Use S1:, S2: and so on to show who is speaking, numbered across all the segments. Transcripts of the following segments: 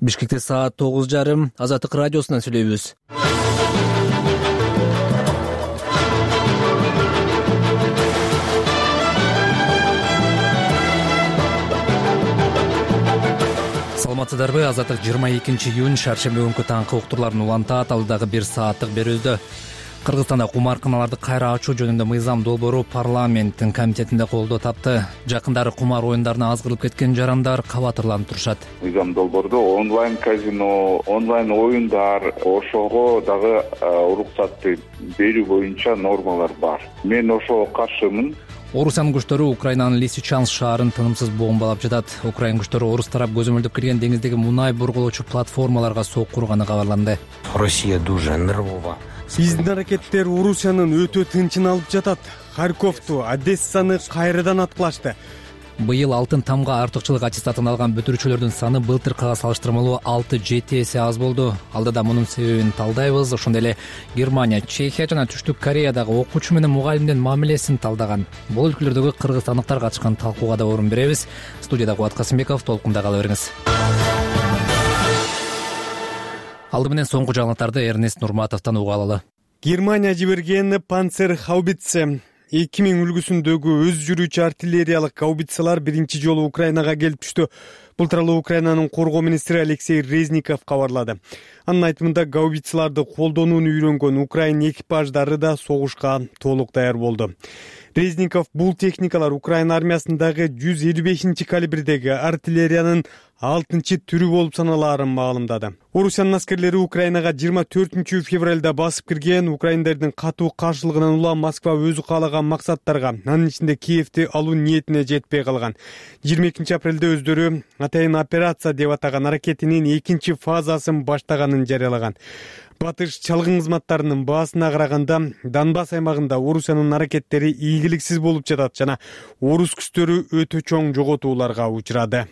S1: Бишкекте саат 9:30 Азаттык радиосунан сүйлөйбүз. Саламатсыздарбы? Азаттык 22 июнь шаршемби күнкү таңкы уктурларын улантат. Алдагы 1 сааттык берүүбүздө Кыргызстанда кумарканаларды кайра ачуу жөнүндө мыйзам долбоору парламенттин комитетинде колдоо тапты. Жакындары кумар оюндарына азгырылып кеткен жарандар кабатырланып турушат.
S2: Мыйзам долбоордо онлайн казино, онлайн оюндар, ошого дагы уруксатты берүү боюнча нормалар бар. Мен ошого каршымын.
S1: Орусиянын күчтөрү Украинанын Лисичанск шаарын тынымсыз бомбалап жатат. Украин күчтөрү орус тарап көзөмөлдөп кирген деңиздеги мунай бургулоочу платформаларга сокку урганы кабарланды.
S3: Россия дуже нервова.
S4: Биздин аракеттер Орусиянын өтө тынчын алып жатат. Харьковту, Одессаны кайрадан аткылашты.
S1: Быйыл алтын тамга артыкчылык аттестатын алган бүтүрүүчүлөрдүн саны былтыркыга салыштырмалуу 6-7 эсе аз болду. Алдыда мунун себебин талдайбыз. Ошондой эле Германия, Чехия жана Түштүк Кореядагы окуучу менен мугалимдин мамилесин талдаган. Бул өлкөлөрдөгү кыргызстандыктар катышкан талкууга да орун беребиз. Студияда Кубат Касымбеков, толкунда кала бериңиз. Алды менен соңку жаңылыктарды Эрнест Нурматовдон угуп алалы.
S4: Германия жиберген Панцер хаубитсе 2000 үлгүсүндөгү өз жүрүүчү артиллериялык гаубицалар биринчи жолу Украинага келип түштү. Бул тууралуу Украинанын коргоо министри Алексей Резников кабарлады. Анын айтымында гаубицаларды колдонууну үйрөнгөн Украин экипаждары да согушка толук даяр болду. Резников бул техникалар Украин армиясындагы 155 калибрдеги артиллериянын 6-түрү болуп саналаарын маалымдады. Орусиянын аскерлери Украинага 24 февралда басып кирген. Украиндердин катуу каршылыгынан улам Москва өзү каалаган максаттарга, анын ичинде Киевти алуу ниетине жетпей калган. 22 апрелде өздөрү атайын операция деп атаган аракетинин 2 фазасын баштаганын жарыялаган. Батыш чалгын кызматтарынын баасына караганда Донбасс аймагында Орусиянын аракеттери ийгиликсиз болуп жатат жана орус күчтөрү өтө чоң жоготууларга учурады.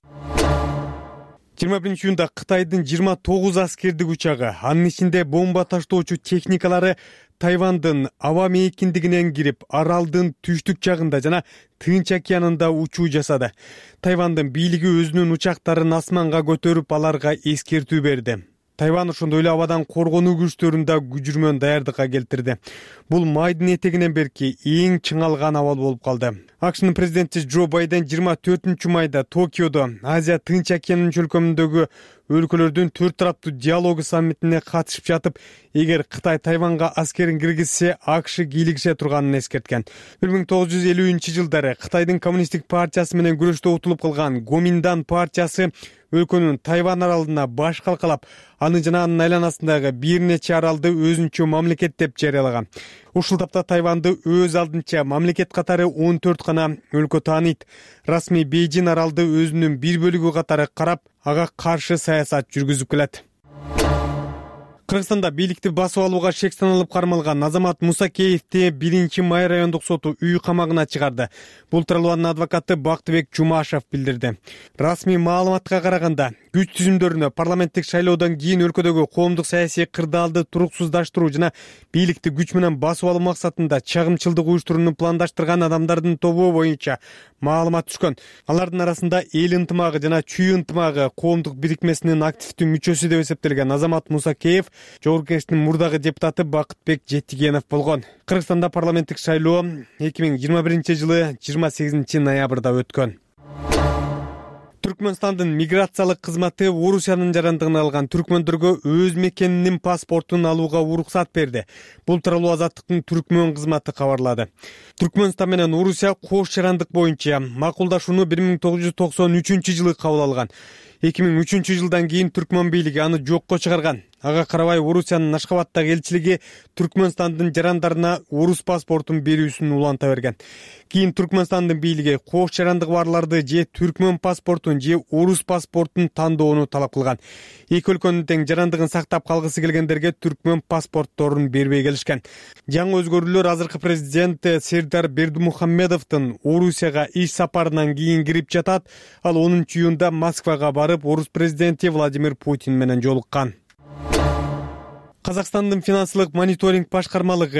S4: 21 июнда Кытайдын 29 аскердик учагы, анын ичинде бомба таштоочу техникалары Тайвандын аба мейкиндигинен кирип, аралдын түштүк жагында жана Тынч океанында учуу жасады. Тайвандын бийлиги өзүнүн учактарын асманга көтөрүп, аларга эскертүү берди. Тайвань ошондой эле абадан коргонуу күчтөрүн да күжүрмөн даярдыкка келтирди. Бул майдын этегинен берки эң чыңалган абал болуп калды. АКШнын президенти Джо Байден 24 майда Токиодо Азия Тынч океанынын чөлкөмүндөгү өлкөлөрдүн 4 тараптуу диалогу саммитине катышып жатып, эгер Кытай Тайванга аскерин киргизсе, АКШ кийлигише турганын эскерткен. 1950-жылдары Кытайдын коммунисттик партиясы менен күрөштө утулуп калган Гоминдан партиясы өлкөнүн Тайвань аралына баш калкалап, аны жана анын айланасындагы бир нече аралды өзүнчө мамлекет деп жарыялаган. Ушул тапта Тайванды өз алдынча мамлекет катары 14 гана өлкө тааныйт. Расмий Бейжин аралды өзүнүн бир бөлүгү катары карап, ага каршы саясат жүргүзүп келет. Кыргызстанда бийликти басып алууга шек саналып кармалган Азамат Мусакеевди 1-май райондук соту үй камагына чыгарды. Бул тууралуу анын адвокаты Бактыбек Жумашев билдирди. Расмий маалыматка караганда, күч түзүмдөрүнө парламенттик шайлоодон кийин өлкөдөгү коомдук саясий кырдаалды туруксуздаштыруу жана бийликти күч менен басып алуу максатында чагымчылдык уюштурууну пландаштырган адамдардын тобу боюнча маалымат түшкөн. Алардын арасында Эл ынтымагы жана Чүй ынтымагы коомдук бирикмесинин активдүү мүчөсү деп эсептелген Азамат Мусакеев Жогорку Кеңештин мурдагы депутаты Бакытбек Жетигенов болгон. Кыргызстанда парламенттик шайлоо 2021-жылы 28 ноябрда өткөн. Түркмөнстандын миграциялык кызматы Орусиянын жарандыгын алган түркмөндөргө өз мекенинин паспортун алууга уруксат берди. Бул тууралуу Азаттыктын түркмөн кызматы кабарлады. Түркмөнстан менен Орусия кош жарандык боюнча макулдашууну 1993-жылы кабыл алган. 2003-жылдан кийин түркмөн бийлиги аны жокко чыгарган. Ага карабай Орусиянын Ашхабадтагы элчилиги Түркмөнстандын жарандарына орус паспортун берүүсүн уланта берген. Кийин Түркмөнстандын бийлиги кош жарандыгы барларды же түркмөн паспортун же орус паспортун тандоону талап кылган. Эки өлкөнүн тең жарандыгын сактап калгысы келгендерге түркмөн паспортторун бербей келишкен. Жаңы өзгөрүүлөр азыркы президент Сердар Бердимухамедовдун Орусияга иш сапарынан кийин кирип жатат. Ал 10-июнда Москвага барып, орус президенти Владимир Путин менен жолуккан. Казакстандын финансылык мониторинг башкармалыгы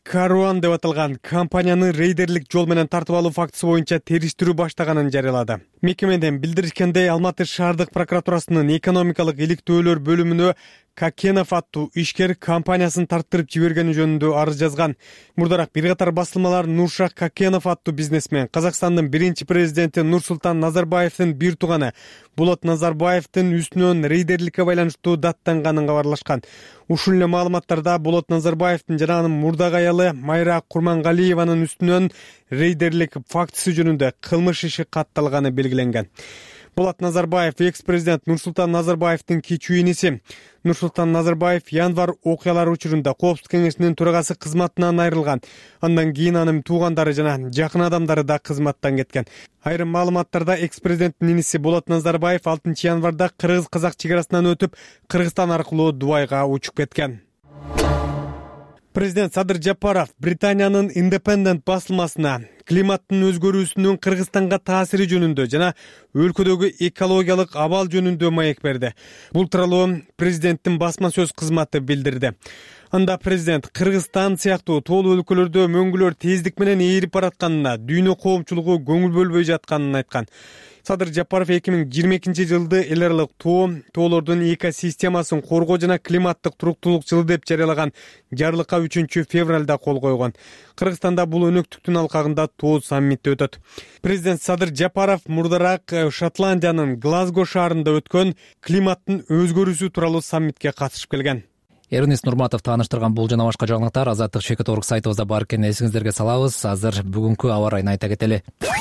S4: Каруан деп аталган компанияны рейдерлик жол менен тартып алуу фактысы боюнча териштирүү баштаганын жарыялады. Мекемеден билдиришкендей, Алматы шаардык прокуратурасынын экономикалык иликтөөлөр бөлүмүнө Какенов аттуу ишкер компаниясын тарттырып жибергени жөнүндө арыз жазган. Мурдараак бир катар басылмалар Нуршах Какенов аттуу бизнесмен Казакстандын биринчи президенти Нурсултан Назарбаевдин бир тууганы Болот Назарбаевдин үстүнөн рейдерликке байланыштуу даттанганын кабарлашкан. Ушул эле маалыматтарда Болот Назарбаевдин жана анын мурдагы аялы Майра Курмангалиеванын үстүнөн рейдерлик фактысы жөнүндө кылмыш иши катталганы белгиленген. Болот Назарбаев экс-президент Нурсултан Назарбаевдин кичүү иниси. Нурсултан Назарбаев январь окуялары учурунда Коопсуздук кеңешинин төрагасы кызматынан айрылган. Андан кийин анын туугандары жана жакын адамдары да кызматтан кеткен. Айрым маалыматтарда экс-президенттин иниси Болот Назарбаев 6 январда кыргыз-казак чек арасынан өтүп, Кыргызстан аркылуу Дубайга учуп кеткен. Президент Садыр Жапаров Британиянын Independent басылмасына климаттын өзгөрүүсүнүн Кыргызстанга таасири жөнүндө жана өлкөдөгү экологиялык абал жөнүндө маек берди. Бул тууралуу президенттин басма сөз кызматы билдирди. Анда президент Кыргызстан сыяктуу тоолуу өлкөлөрдө мөңгүлөр тездик менен ээрип баратканына, дүйнө коомчулугу көңүл бөлбөй жатканын айткан. Садыр Жапаров 2022 жылды эл аралык тоолордун экосистемасын коргоо жана климаттык туруктуулук жылы деп жарыялаган жарлыкка 3 февралда кол койгон. Кыргызстанда бул өнөктүктүн алкагында тоо саммити өтөт. Президент Садыр Жапаров мурдараак Шотландиянын Глазго шаарында өткөн климаттын өзгөрүүсү тууралуу саммитке катышып келген.
S1: Эрнест Нурматов тааныштырган бул жана башка жаңылыктар Азаттык Шекет.орг сайтыбызда бар экенин эсиңиздерге салабыз. Азыр бүгүнкү аба райын айта кетели.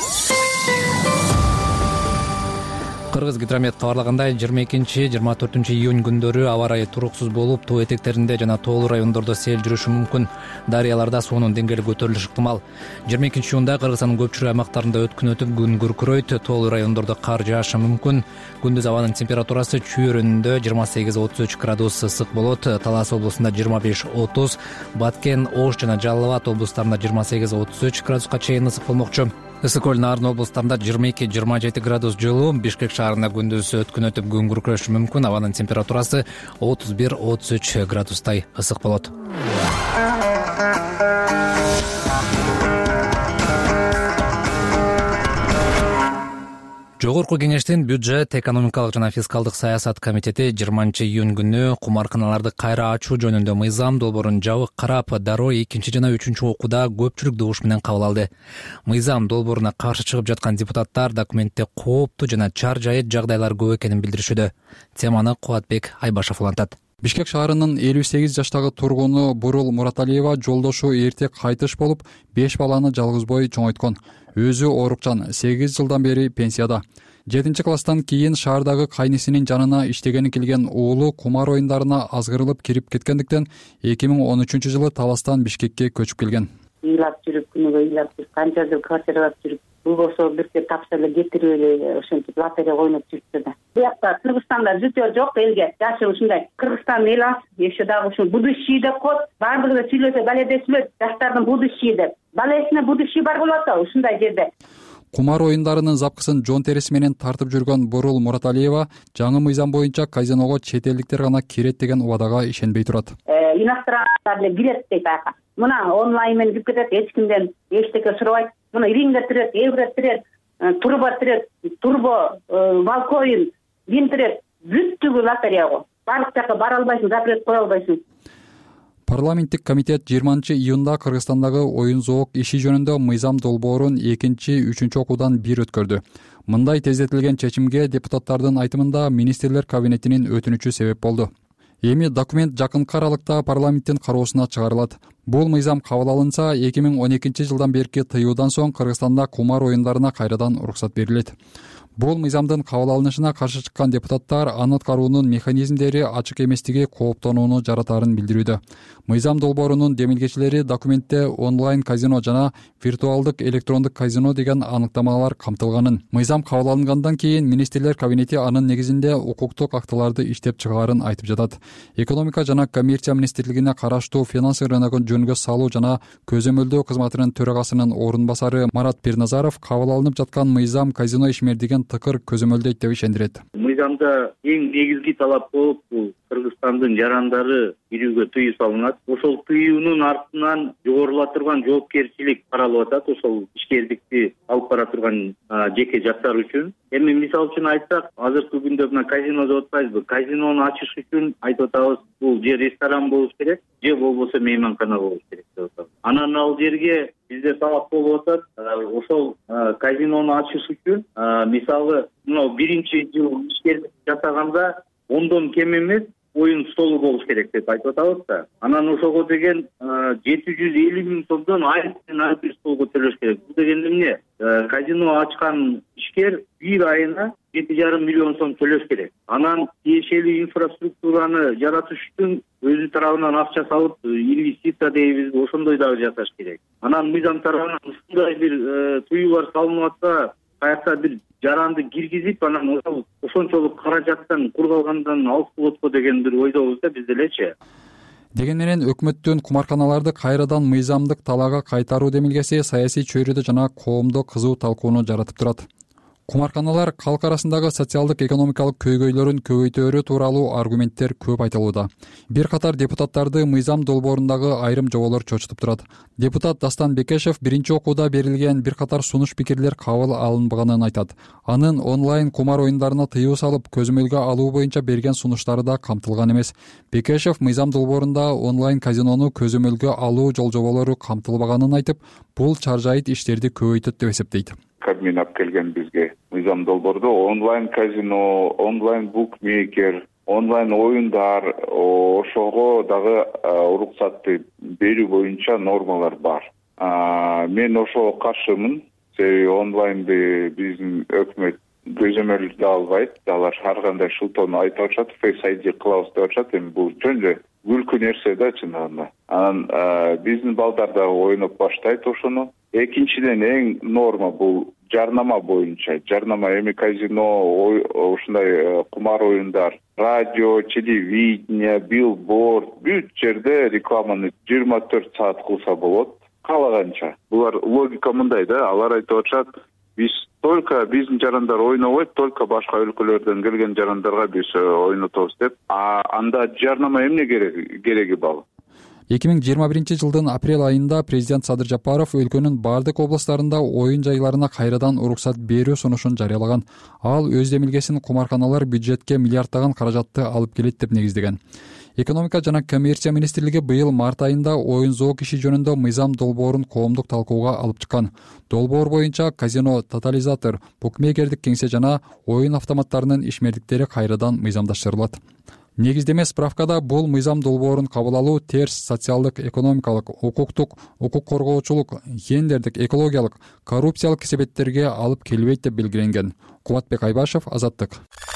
S1: Кыргыз гидромет кабарлагандай 22-24 июнь күндөрү аба ырайы туруксуз болуп, тоо этектеринде жана тоолуу райондордо сел жүрүшү мүмкүн. Дарыяларда суунун деңгээли көтөрүлүшү ыктымал. 22 июнда Кыргызстандын көпчүлүк аймактарында өткүн өтүп, күн күркүрөйт, тоолуу райондордо кар жаашы мүмкүн. Күндүз абанын температурасы чүйөрүндө 28-33 градус ысык болот. Талас облусунда 25-30, Баткен, Ош жана Жалал Абад облустарында 28-33 градуска чейин ысык болмокчу. Ысык көл, Нарын облустарында 22-27 градус жылуу. Бишкек шаарында күндүз өткүн өтүп, күн күркүрөшү мүмкүн. Абанын температурасы 31-33 градустай ысык болот. Жогорку кеңештин бюджет, экономикалык жана фискалдык саясат комитети 20 июнь күнү кумарканаларды кайра ачуу жөнүндө мыйзам долбоорун жабык карап, дароо 2 жана 3 окууда көпчүлүк добуш менен кабыл алды. Мыйзам долбооруна каршы чыгып жаткан депутаттар документте кооптуу жана чар жайыт жагдайлар көп экенин билдиришүүдө. Теманы Кубатбек Айбашев улантат.
S5: Бишкек шаарынын 58 жаштагы тургуну Бурул Мураталиева жолдошу эрте кайтыш болуп, 5 баланы жалгыз бой чоңойткон. Өзү оорукчан, 8 жылдан бери пенсияда. 7-класстан кийин шаардагы кайнисинин жанына иштегени келген уулу кумар оюндарына азгырылып кирип кеткендиктен 2013 жылы Таластан Бишкекке көчүп келген.
S6: Ыйлап жүрүп, күнүгө ыйлап жүрүп, канча жыл квартиралап жүрүп, бул болсо бирке тапса эле кетирип эле ошентип лотерея ойноп жүрүптү да. Буякта Кыргызстанда жутё жок элге. Жашы ушундай. Кыргызстан эл аз, еще дагы ушул будущий деп коет. Бардыгы сүйлөсө баледе сүйлөйт, жаштардын будущий деп. Балесине будущий бар болот да ушундай жерде.
S5: Кумар оюндарынын запкысын жон тереси менен тартып жүргөн Бурул Мураталиева жаңы мыйзам боюнча казиного чет элдиктер гана кирет деген убадага ишенбей турат.
S6: Иностранцдар эле кирет дейт ага. Мына онлайн менен кирип кетет, эч кимден эчтеке сурабайт. Мына рингге тирет, евро тирет, турбо тирет, турбо, балкоин, вин тирет, бүттүгү лотерея го. Бардык жака бара албайсың, запрет кое албайсың.
S5: Парламенттик комитет 20 июнда Кыргызстандагы оюн зоок иши жөнүндө мыйзам долбоорун 2-3 окуудан бир өткөрдү. Мындай тездетилген чечимге депутаттардын айтымында министрлер кабинетинин өтүнүчү себеп болду. Эми документ жакынкы аралыкта парламенттин кароосуна чыгарылат. Бул мыйзам кабыл алынса, 2012 жылдан берки тыюудан соң Кыргызстанда кумар оюндарына кайрадан уруксат берилет. Бул мыйзамдын кабыл алынышына каршы чыккан депутаттар аны аткаруунун механизмдери ачык эместиги кооптонууну жаратаарын билдирүүдө. Мыйзам долбоорунун демилгечилери документте онлайн казино жана виртуалдык электрондук казино деген аныктамалар камтылганын. Мыйзам кабыл алынгандан кийин министрлер кабинети анын негизинде укуктук актыларды иштеп чыгаарын айтып жатат. Экономика жана коммерция министрлигине караштуу финансы рыногун жөнгө салуу жана көзөмөлдөө кызматынын төрагасынын орун басары Марат Пирназаров кабыл алынып жаткан мыйзам казино ишмердигин алынган тыкыр көзөмөлдөйт деп ишендирет.
S7: Мыйзамда эң негизги талап болуп, бул Кыргызстандын жарандары кирүүгө тыюу салынат. Ошол тыюунун артынан жогорулап турган жоопкерчилик каралып атат, ошол ишкердикти алып бара турган жеке жактар үчүн. Эми мисалы үчүн айтсак, азыркы күндө мына казино деп атпайбызбы? Казинону ачыш үчүн айтып атабыз, бул же ресторан болуш керек, же болбосо мейманкана болуш керек деп атабыз. Анан ал жерге бизде талап болуп атат, ошол казинону ачыш үчүн мисалы мына биринчи жыл ишкердик жасаганда 10дон кем эмес оюн столу болуш керек деп айтып атабыз да. Анан ошого деген 750 миң сомдон ай столго төлөш керек. Бул дегенде эмне? Казино ачкан ишкер бир айына 7,5 миллион сом төлөш керек. Анан тиешелүү инфраструктураны жаратыш үчүн өзү тарабынан акча салып, инвестиция дейбиз, ошондой дагы жасаш керек. Анан мыйзам тарабынан ушундай бир тыюулар салынып атса, каякта бир жаранды киргизип, анан ошончолук каражаттан кургалгандан алыс болот го деген бир ойдобуз да биз делечи.
S5: Деген менен өкмөттүн кумарканаларды кайрадан мыйзамдык талаага кайтаруу демилгеси саясий чөйрөдө жана коомдо кызуу талкууну жаратып турат. Кумарканалар калк арасындагы социалдык экономикалык көйгөйлөрүн көбөйтөөрү тууралуу аргументтер көп айтылууда. Бир катар депутаттарды мыйзам долбоорундагы айрым жоболор чочутуп турат. Депутат Дастан Бекешев биринчи окууда берилген бир катар сунуш пикирлер кабыл алынбаганын айтат. Анын онлайн кумар оюндарына тыюу салып, көзөмөлгө алуу боюнча берген сунуштары да камтылган эмес. Бекешев мыйзам долбоорунда онлайн казинону көзөмөлгө алуу жол-жоболору камтылбаганын айтып, бул чаржайыт иштерди көбөйтөт деп эсептейт.
S2: Кабмин алып келген бизге мыйзам долбоордо онлайн казино, онлайн букмекер, онлайн оюндар, ошого дагы уруксатты берүү боюнча нормалар бар. Мен ошого каршымын. Себеби онлайнды биздин өкмөт көзөмөлдө албайт. Алар ар кандай шылтоону айтып атышат, Face ID кылабыз деп атышат. Эми бул жөн эле күлкү нерсе да чындыгында. Анан биздин балдар дагы ойноп баштайт ошону. Экинчиден эң норма бул жарнама боюнча. Жарнама эми казино, ушундай кумар оюндар, радио, телевидение, билборд, бүт жерде рекламаны 24 саат кылса болот. Каалаганча. Булар логика мындай да, алар айтып атышат, биз только биздин жарандар ойнобойт, только башка өлкөлөрдөн келген жарандарга биз ойнотобуз деп. Анда жарнама эмне кереги бар?
S5: 2021 жылдын апрель айында президент Садыр Жапаров өлкөнүн бардык областарында оюн жайларына кайрадан уруксат берүү сунушун жарыялаган. Ал өз демилгесин кумарканалар бюджетке миллиарддаган каражатты алып келет деп негиздеген. Экономика жана коммерция министрлиги быйыл март айында оюн зоок иши жөнүндө мыйзам долбоорун коомдук талкууга алып чыккан. Долбоор боюнча казино, тотализатор, букмекердик кеңсе жана оюн автоматтарынын ишмердиктери кайрадан мыйзамдаштырылат. Негиздеме справкада бул мыйзам долбоорун кабыл алуу терс социалдык, экономикалык, укуктук, укук коргоочулук, гендердик, экологиялык, коррупциялык себептерге алып келбейт деп белгиленген. Кубатбек Айбашев, Азаттык.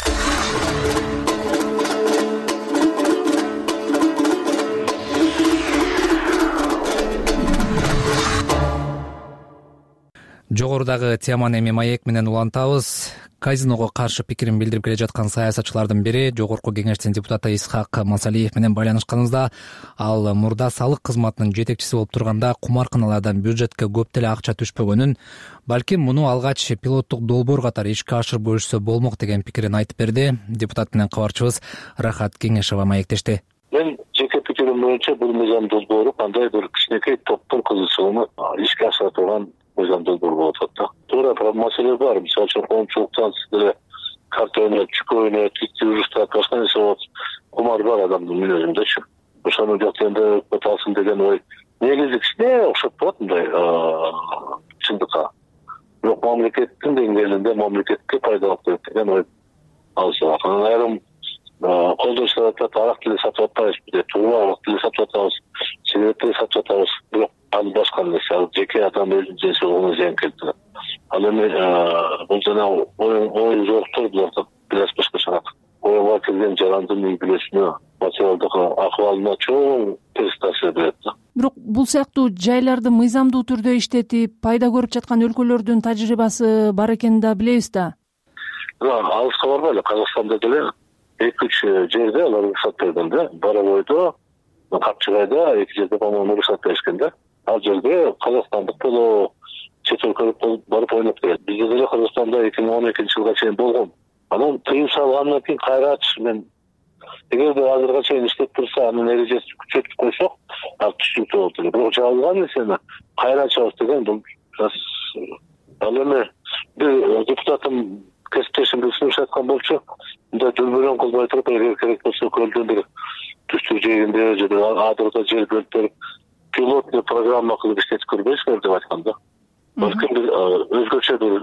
S1: Жогорудагы теманы эми маек менен улантабыз. Казиного каршы пикирин билдирип келе жаткан саясатчылардын бири Жогорку кеңештин депутаты Исхак Масалиев менен байланышканыбызда, ал мурда салык кызматынын жетекчиси болуп турганда кумарканалардан бюджетке көп деле акча түшпөгөнүн, балким муну алгач пилоттук долбоор катары ишке ашырып көрүшсө болмок деген пикирин айтып берди. Депутат менен кабарчыбыз Рахат Кеңешова маектешти.
S8: Мен жеке пикирим боюнча бул мыйзам долбоору кандай бир кичинекей топтун кызыкчылыгын ишке ашыра турган мыйзам долбоор болуп атат да. Туура маселе бар. Мисалы үчүн коомчулуктан деле карта ойнойт, чүкө ойнойт, итти уруштап, башка нерсе болот. Кумар бар адамдын мүнөзүндөчү. Ошону жактырында өкмөт алсын деген ой негизи кичине окшоп турат мындай чындыкка. Бирок мамлекеттин деңгээлинде мамлекетке пайдалуу керек деген ой алсак. Анан айрым колдонуштар айтат, арак деле сатып атпайбыз, биде туура арак деле сатып атабыз, сигарет деле сатып атабыз. Бирок ал башка нерсе, ал жеке адамдын өзүнүн денсаулугуна зыян келтирет. Ал эми бул жана оюн зооктор буларда бираз башкачараак. Оюнга келген жарандын үй бүлөсүнө, материалдык акыбалына чоң терс таасир берет да.
S9: Бирок бул сыяктуу жайларды мыйзамдуу түрдө иштетип, пайда көрүп жаткан өлкөлөрдүн тажрыйбасы бар экенин да билебиз да.
S8: Алыска барбайлы, Казакстанда деле 2-3 жерде алар уруксат берген да. Боровойдо, Капчыгайда 2 жерде по-моему уруксат беришкен да. Ал жерде казакстандык боло, чет өлкөлүк барып ойноп келет. Бизде деле Кыргызстанда 2012 жылга чейин болгон. Анан тыйым салгандан кийин кайрач мен эгерде азыркыга чейин иштеп турса, анын эрежесин күчөтүп койсок, ал түшүнүктүү болот эле. Бирок жабылган нерсени кайра ачабыз деген бул ал эми бир депутатым кесиптешим Бексимов айткан болчу, мындай дүрбөлөң кылбай туруп, эгер керек болсо көлдөн бир түштүк жегинде же бир адырда жер бөлүп берип пилотный программа кылып иштетип көрбөйсүңөр деп айткан да. Балким бир өзгөчө бир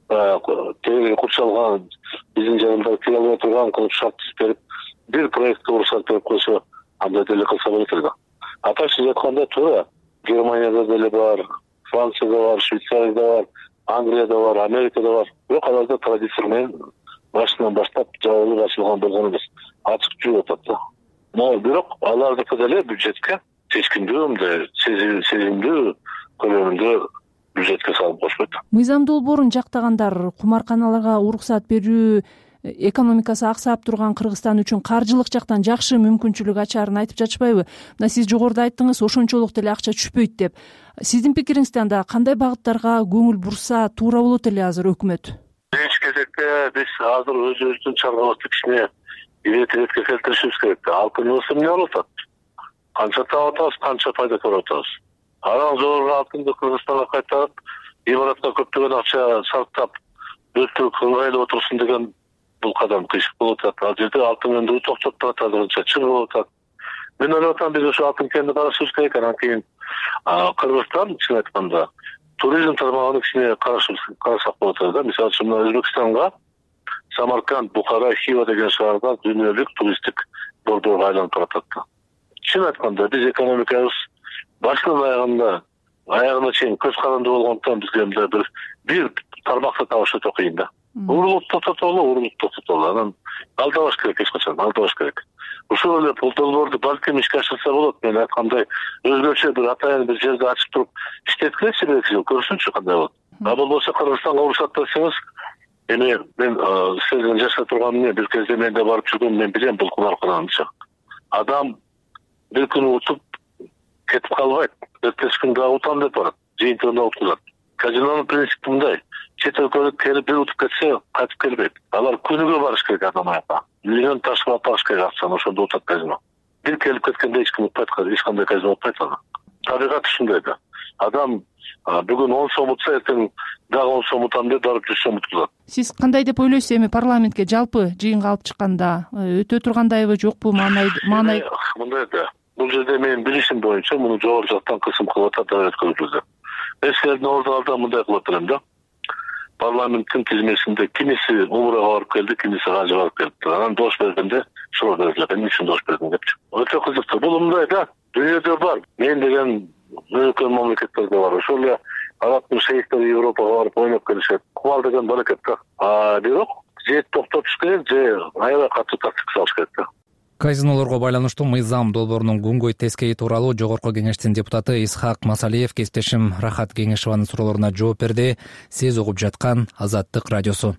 S8: теги курчалган биздин жаныбызда кире албай турган кылып шарт түзүп берип бир проектке уруксат берип койсо, андай деле кылса болот эле да. А так сиз айткандай туура, Германияда деле бар, Францияда бар, Швейцарияда бар, Англияда бар, Америкада бар. Бирок аларда традиция менен башынан баштап жабылып ачылган болгон эмес, ачык жүрүп атат да. Но бирок алардыкы деле бюджетке чечкиндүү, мындай сезимдүү көлөмүндө бюджетке салып кошпойт.
S9: Мыйзам долбоорун жактагандар кумарканаларга уруксат берүү экономикасы аксап турган Кыргызстан үчүн каржылык жактан жакшы мүмкүнчүлүк ачаарын айтып жатышпайбы? Мына сиз жогоруда айттыңыз, ошончолук деле акча түшпөйт деп. Сиздин пикириңизде анда кандай багыттарга көңүл бурса туура болот эле азыр өкмөт?
S8: Биринчи кезекте биз азыр өзүбүздүн чарбыбызды кичине иретке келтиришибиз керек. Алтыныбыз эмне болуп атат? Канча таап атабыз, канча пайда көрүп атабыз? Анан жогорку алтынды Кыргызстанга кайтарып, имаратка көптөгөн акча сарптап, өлтүрүп ыңгайлап отурсун деген бул кадам кыйшык болуп атат. Ал жерде алтын өндүрүү токтоп атат, азырынча чыр болуп атат. Мен ойлоп атам, биз ошо алтын кенди карашыбыз керек. Анан кийин Кыргызстан, чын айтканда, туризм тармагын кичине карасак болот да. Мисалы үчүн Өзбекстанга Самарканд, Бухара, Хива деген шаарда дүйнөлүк туристтик бордорго айланып баратат да. Чын айтканда, биз экономикабыз башынан аягына чейин көз каранды болгондуктан бизге мындай бир тармакты табыш өтө кыйын да. Урурлук токтотолу. Анан алдабаш керек, эч качан алдабаш керек. Ушул эле бул долбоорду балким ишке ашырса болот. Мен айткандай, өзгөчө бир атайын бир жерде ачып туруп иштеткилечи, бир жыл көрсүнчү кандай болот. А болбосо Кыргызстанга уруксат берсеңиз, эми мен сиздин жашап турганымды бир кезде мен да барып жүргөм, мен билем бул кумаркананычы. Адам бир күн утуп кетип калбайт, эртеси күн дагы утам деп барат, жыйынтыгында уткузат. Казинонун принципи мындай: чет өлкөлүк келип бир утуп кетсе, кайтып келбейт. Алар күнүгө барыш керек адам аякка. Миллион ташып алып барыш керек акчаны, ошондо утат казино. Бир келип кеткенде эч ким утпайт, эч кандай казино утпайт аны. Табигат ушундай да. Адам бүгүн 10 сом утса, эртең дагы 10 сом утам деп барып 100 сом уткузат.
S9: Сиз кандай деп ойлойсуз эми парламентке жалпы жыйынга алып чыкканда? Өтө тургандайбы, жокпу? Маанай
S8: мындай да. Бул жерде менин билишим боюнча муну жогору жактан кысым кылып атат давлет көзүбүздө. Эскердин ордуналда мындай кылып атырам да. Парламенттин тизмесинде кимиси умурага барып келди, кимиси кажы барып келди. Анан дош бергенде суроо берилет. Эмне үчүн дош бердиң депчи. Өтө кызыктуу. Бул мындай да. Дүйнөдө бар. Мен деген өнөкөн мамлекеттерде бар. Ошол эле арабтын шейхтери Европага барып ойноп келишет. Кубал деген баракет да. Бирок же токтотуш керек, же аябай катуу тактика салыш керек да.
S1: Казинолорго байланыштуу мыйзам долбоорунун күнгөй тескейи тууралуу Жогорку Кеңештин депутаты Исхак Масалиев кесиптешим Рахат Кеңешованын суроолоруна жооп берди. Сиз угуп жаткан Азаттык радиосу.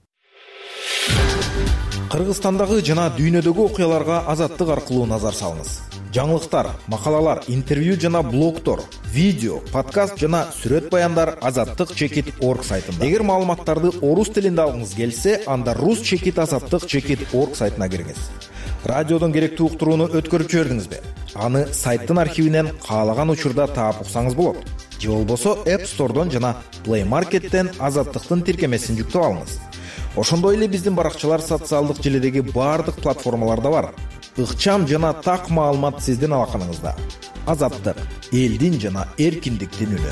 S10: Кыргызстандагы жана дүйнөдөгү окуяларга Азаттык аркылуу назар салыңыз. Жаңылыктар, макалалар, интервью жана блогтор, видео, подкаст жана сүрөт баяндар azattik.org сайтында. Эгер маалыматтарды орус тилинде алгыңыз келсе, анда rus.azattik.org сайтына кириңиз. Радиодон керектүү уктурууну өткөрүп жибердиңизби? Аны сайттын архивинен каалаган учурда таап уксаңыз болот. Же болбосо App Store'дон жана Play Market'тен Азаттыктын тиркемесин жүктөп алыңыз. Ошондой эле биздин баракчалар социалдык желидеги баардык платформаларда бар. Ыкчам жана так маалымат сиздин алаканыңызда. Азаттык — элдин жана эркиндиктин үнү.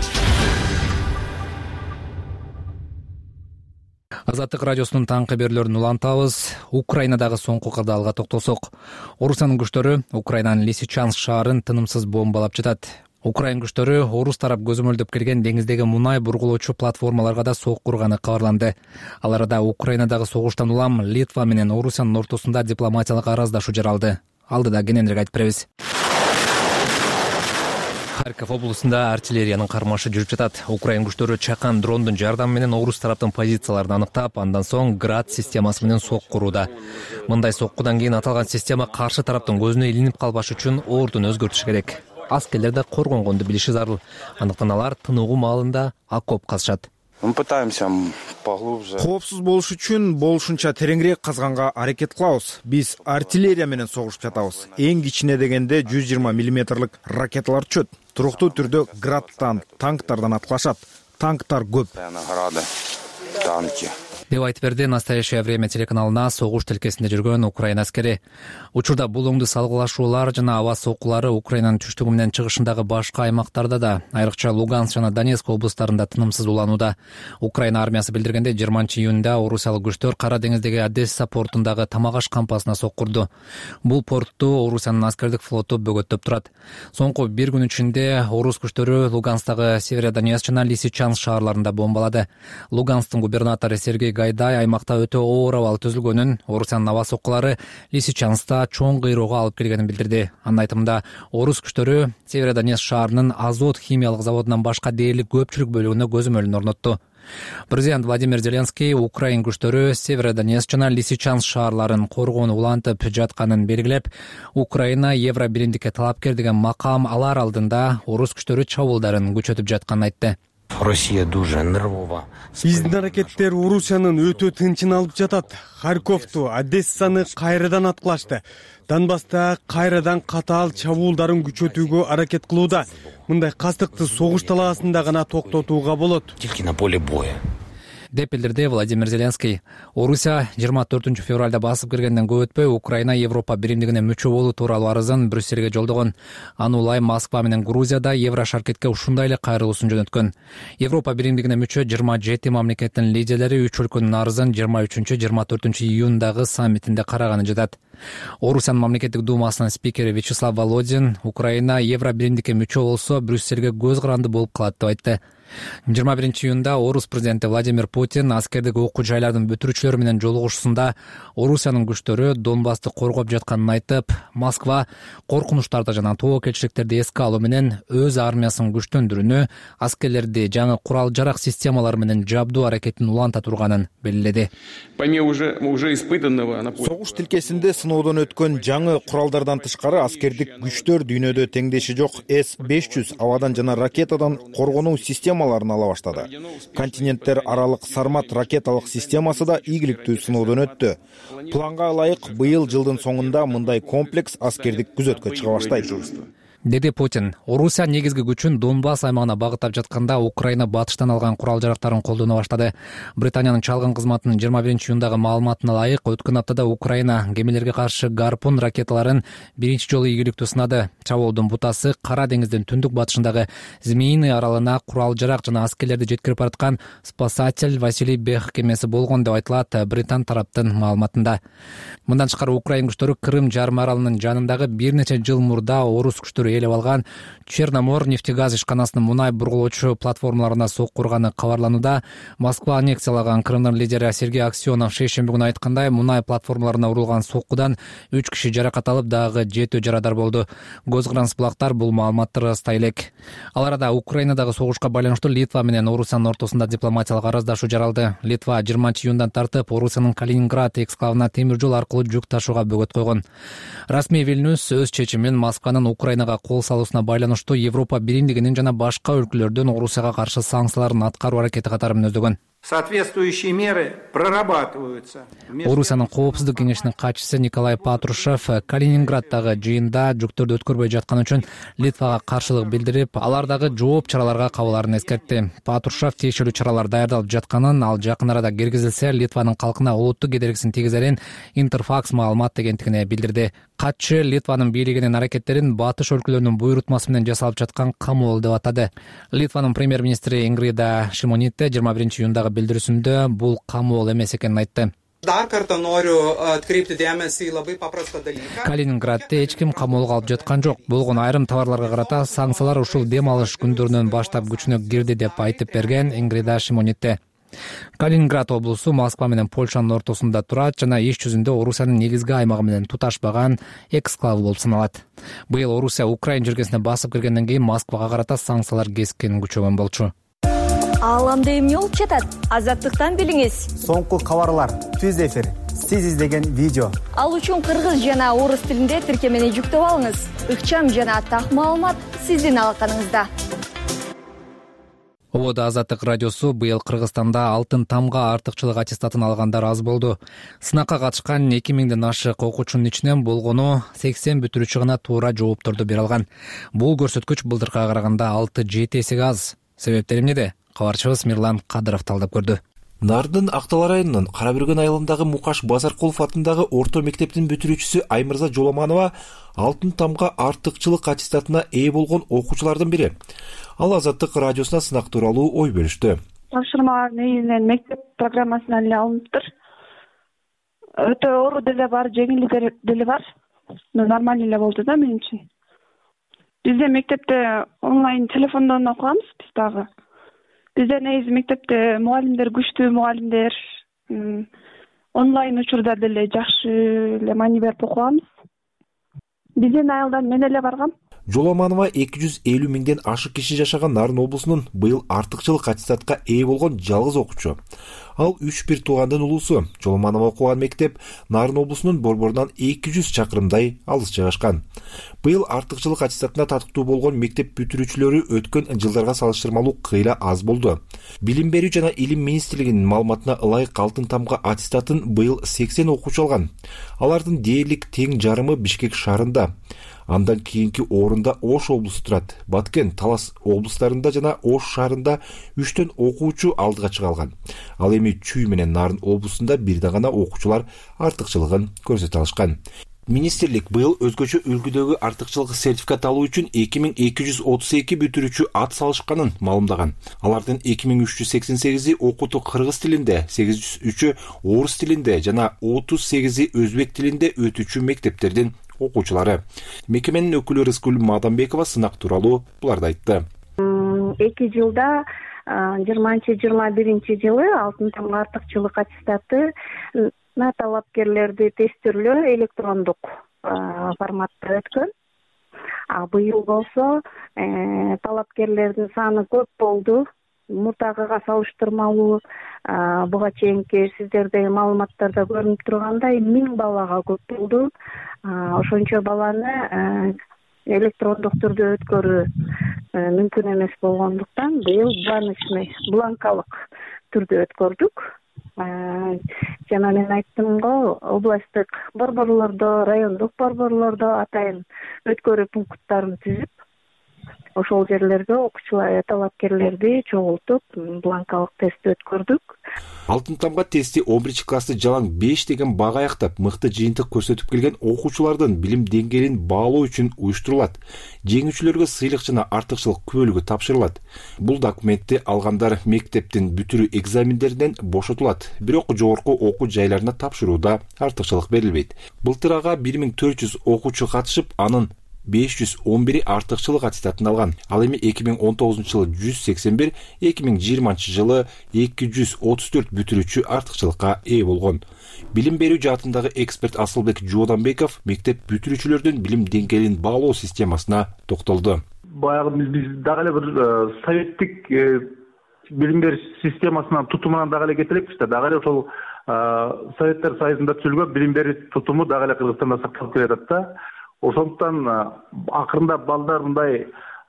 S1: Азаттык радиосунун таңкы берүүлөрүн улантабыз. Украинадагы соңку кырдаалга токтолсок, Орусиянын күчтөрү Украинанын Лисичанск шаарын тынымсыз бомбалап жатат. Украин күчтөрү орус тарап көзөмөлдөп келген деңиздеги мунай бургулоочу платформаларга да сок курганы кабарланды. Ал арада Украинадагы согуштан улам Литва менен Орусиянын ортосунда дипломатиялык араздашуу жаралды. Алдыда кененирээк айтып беребиз. Харьков облусунда артиллериянын кармашы жүрүп жатат. Украин күчтөрү чакан дрондун жардамы менен орус тараптын позицияларын аныктап, андан соң град системасы менен сок курууда. Мындай соккудан кийин аталган система каршы тараптын көзүнө илинип калбаш үчүн ордун өзгөртүш керек. аскерлерди коргонгонду билиши зарыл. Андыктан алар тыныгуу маалында окоп казышат.
S3: Мы пытаемся поглубже.
S10: Коопсуз болуш үчүн болушунча тереңирээк казганга аракет кылабыз. Биз артиллерия менен согушуп жатабыз. Эң кичине дегенде 120 мм ракеталар түшөт. Туруктуу түрдө градтан, танктардан аткылашат. Танктар көп.
S3: Танки.
S1: Деп айтып берди «Настоящее время» телеканалына согуш тилкесинде жүргөн Украина аскери. Учурда булуңду салгылашуулар жана аба соккулары Украинанын түштүгү менен чыгышындагы башка аймактарда да, айрыкча Луганск жана Донецк облустарында тынымсыз уланууда. Украина армиясы билдиргенде 20-июнда орусиялык күчтөр Кара деңиздеги Одесса портундагы тамак аш кампасына соккурду. Бул портту Орусиянын аскердик флоту бөгөттөп турат. Соңку бир күн ичинде орус күчтөрү Лугансктагы Северодонецк жана Лисичанск шаарларында бомбалады. Луганскдын губернатору Сергей Гайдай аймакта өтө оор абал түзүлгөнүн, Орусиянын аба соккулары Лисичанскта чоң кыйроого алып келгенин билдирди. Анын айтымында, орус күчтөрү Северодонецк шаарынын азот химиялык заводунан башка дээрлик көпчүлүк бөлүгүнө көзөмөлүн орнотту. Президент Владимир Зеленский Украин күчтөрү Северодонецк жана Лисичанск шаарларын коргоону улантып жатканын белгилеп, Украина Евро биримдикке талапкер деген макам алар алдында орус күчтөрү чабуулдарын күчөтүп жатканын айтты.
S3: Россия дуже нервова.
S4: Биздин аракеттер Орусиянын өтө тынчын алып жатат. Харьковту, Одессаны кайрадан аткылашты. Донбасста кайрадан катаал чабуулдарын күчөтүүгө аракет кылууда. Мындай кастыкты согуш талаасында гана токтотууга болот.
S3: Тилки на поле боя.
S1: Деп билдирди Владимир Зеленский. Орусия 24 февралда басып киргенден көп өтпөй Украина Европа биримдигине мүчө болуу тууралуу арызын Брюссельге жолдогон. Аны улай Москва менен Грузияда Евро шаркетке ушундай эле кайрылуусун жөнөткөн. Европа биримдигине мүчө 27 мамлекеттин лидерлери 3 өлкөнүн арызын 23-24 июндагы саммитинде караганы жатат. Орусиянын мамлекеттик думасынын спикери Вячеслав Володин Украина Евро биримдикке мүчө болсо Брюссельге көз каранды болуп калат деп айтты. 21 июнда орус президенти Владимир Путин аскердик окуу жайлардын бүтүрүүчүлөрү менен жолугушуусунда Орусиянын күчтөрү Донбассты коргоп жатканын айтып, Москва коркунучтарды жана тобокелчиликтерди эске алуу менен өз армиясынын күчтөндүрүүнү, аскерлерди жаңы курал-жарак системалары менен жабдуу аракетин уланта турганын белгиледи.
S10: Согуш тилкесинде сыноодон өткөн жаңы куралдардан тышкары аскердик күчтөр дүйнөдө теңдеши жок С-500 абадан жана ракетадан коргонуу системаларын ала баштады. Континенттер аралык Сармат ракеталык системасы да ийгиликтүү сыноодон өттү. Планга ылайык быйыл жылдын соңунда мындай комплекс аскердик күзөткө чыга баштайт.
S1: Деди Путин. Орусия негизги күчүн Донбасс аймагына багыттап жатканда Украина батыштан алган курал-жарактарын колдоно баштады. Британиянын чалгын кызматынын 21 июндагы маалыматына ылайык, өткөн аптада Украина кемелерге каршы Гарпун ракеталарын биринчи жолу ийгиликтүү сынады. Чабуулдун бутасы Кара деңиздин түндүк батышындагы Змеиный аралына курал-жарак жана аскерлерди жеткирип бараткан спасатель Василий Бех кемеси болгон деп айтылат Британ тараптын маалыматында. Мындан тышкары Украин күчтөрү Крым жарым аралынын жанындагы бир нече жыл мурда орус күчтөрү ээлеп алган Черномор нефтегаз ишканасынын мунай бургулоочу платформаларына соккурганы кабарланууда. Москва аннексиялаган Крымдын лидери Сергей Аксенов шейшемби күнү айткандай, мунай платформаларына урулган соккудан 3 киши жаракат алып, дагы 7 жарадар болду. Госгранспылактар бул маалыматты ырастай элек. Ал арада Украинадагы согушка байланыштуу Литва менен Орусиянын ортосунда дипломатиялык араздашуу жаралды. Литва 20 июндан тартып Орусиянын Калининград эксклавына темир жол аркылуу жүк ташууга бөгөт койгон. Расмий Вильнюс өз чечимин Москванын Украинага кол салуусуна байланыштуу Европа биримдигинин жана башка өлкөлөрдөн Орусияга каршы санкцияларын аткаруу аракети катары мүнөздөгөн.
S11: Соответствующие меры прорабатываются.
S1: Орусиянын коопсуздук кеңешинин катчысы Николай Патрушев Калининграддагы жыйында жүктөрдү өткөрбөй жатканы үчүн Литвага каршылык билдирип, алардагы жооп чараларга кабыларын эскертти. Патрушев тиешелүү чаралар даярдалып жатканын, ал жакын арада киргизилсе Литванын калкына олуттук кедергисин тийгизерин Интерфакс маалымат дегендигине билдирди. Катчы Литванын бийлигинин аракеттерин батыш өлкөлөрүнүн буйрутмасы менен жасалып жаткан камыл деп атады. Литванын премьер-министри Ингрида Шимоните 21 июндагы билдирүүсүндө бул камыл эмес экенин айтты. Калининградда эч ким камоолго алып жаткан жок. Болгон айрым товарларга карата санкциялар ушул дем алыш күндөрүнөн баштап күчүнө кирди деп айтып берген Ингрида Шимоните. Калининград облусу Москва менен Польшанын ортосунда турат жана иш жүзүндө Орусиянын негизги аймагы менен туташпаган эксклав болуп саналат. Быйыл Орусия Украина жергесине басып киргенден кийин Москвага карата санкциялар кескин күчөгөн болчу.
S12: Ааламда эмне болуп жатат? Азаттыктан билиңиз.
S13: Соңку кабарлар, түз эфир,
S12: сиз издеген видео.
S13: Ал үчүн кыргыз жана орус тилинде тиркемени жүктөп алыңыз. Ыкчам жана так маалымат сиздин алаканыңызда.
S1: Ободо Азаттык радиосу быйыл Кыргызстанда алтын тамга артыкчылык аттестатын алгандар аз болду. Сынакка катышкан 2000ден ашык окуучунун ичинен болгону 80 бүтүрүүчү гана туура жоопторду бере алган. Бул көрсөткүч былтыркыга караганда 6-7 эсеге аз. Себептери эмнеде? Кабарчыбыз Мирлан Кадыров талдап көрдү.
S14: Нардын Актал районунун Карабүргөн айылындагы Мукаш Базаркулов атындагы орто мектептин бүтүрүүчүсү Аймырза Жоламанова алтын тамга артыкчылык аттестатына ээ болгон окуучулардын бири. Ал Азаттык радиосуна сынак тууралуу ой бөлүштү.
S15: Тапшырма негизинен мектеп программасынан эле алыныптыр. Өтө оор деле бар, жеңил деле бар. Нормаль эле болду да менимче. Бизде мектепте онлайн телефондон окуганбыз биз дагы. Бизде негизи мектепте мугалимдер күчтүү мугалимдер, онлайн учурда деле жакшы эле маани берип окуганбыз. Биздин айылдан мен эле баргам.
S14: Жоламанова 250 миңден ашык киши жашаган Нарын облусунун быйыл артыкчылык аттестатка ээ болгон жалгыз окуучу. Ал 3-1 туугандын улуусу. Жоламанова окуган мектеп Нарын облусунун борборунан 200 чакырымдай алыс жайгашкан. Быйыл артыкчылык аттестатына татыктуу болгон мектеп бүтүрүүчүлөрү өткөн жылдарга салыштырмалуу кыйла аз болду. Билим берүү жана илим министрлигинин маалыматына ылайык алтын тамга аттестатын быйыл 80 окуучу алган. Алардын дээрлик тең жарымы Бишкек шаарында. Андан кийинки орунда Ош облусу турат. Баткен, Талас облустарында жана Ош шаарында 3төн окуучу алдыга чыга алган. Ал эми Чүй менен Нарын облусунда бирден гана окуучулар артыкчылыгын көрсөтө алышкан. Министрлик быйыл өзгөчө үлгүдөгү артыкчылык сертификат алуу үчүн 2232 бүтүрүүчү ат салышканын маалымдаган. Алардын 2388и окутуу кыргыз тилинде, 803-ü орус тилинде жана 38и өзбек тилинде өтүүчү мектептердин окуучулары. Мекеменин өкүлү Рыскүл Мадамбекова сынак тууралуу буларды айтты.
S15: 2 жылда 20-21 жылы алтын тамга артыкчылык аттестаты талапкерлерди тестирлөө электрондук форматта өткөн. Быйыл болсо талапкерлердин саны көп болду. Мурдагыга салыштырмалуу буга чейинки сиздердеги маалыматтарда көрүнүп тургандай 1000 балага көп болду. Ошончо баланы электрондук түрдө өткөрүү мүмкүн эмес болгондуктан быйыл бланкалык түрдө өткөрдүк. Жана мен айттым го, областтык борборлордо, райондук борборлордо атайын өткөрүү пункттарын түзүп, ошол жерлерге окуучулар, талапкерлерди чогултуп, бланкалык тестти өткөрдүк.
S14: Алтын тамга тести 11-классты жалаң 5 деген бага аяктап, мыкты жыйынтык көрсөтүп келген окуучулардын билим деңгээлин баалоо үчүн уюштурулат. Жеңүүчүлөргө сыйлык жана артыкчылык күбөлүгү тапшырылат. Бул документти алгандар мектептин бүтүрүү экзамендеринен бошотулат. Бирок жогорку окуу жайларына тапшырууда артыкчылык берилбейт. Былтыр ага 1400 окуучу катышып, анын 511 артыкчылык аттестатын алган. Ал эми 2019-жылы 181, 2020-жылы 234 бүтүрүүчү артыкчылыкка ээ болгон. Билим берүү жаатындагы эксперт Асылбек Жууданбеков мектеп бүтүрүүчүлөрдүн билим деңгээлин баалоо системасына токтолду.
S16: Баягы биз дагы эле бир советтик билим берүү системасынан тутумунан дагы эле кетеликпиз да. Дагы эле ошол Советтер Союзунда түзүлгөн билим берүү тутуму дагы эле Кыргызстанда сакталып келатат да. Ошондуктан акырындап балдар мындай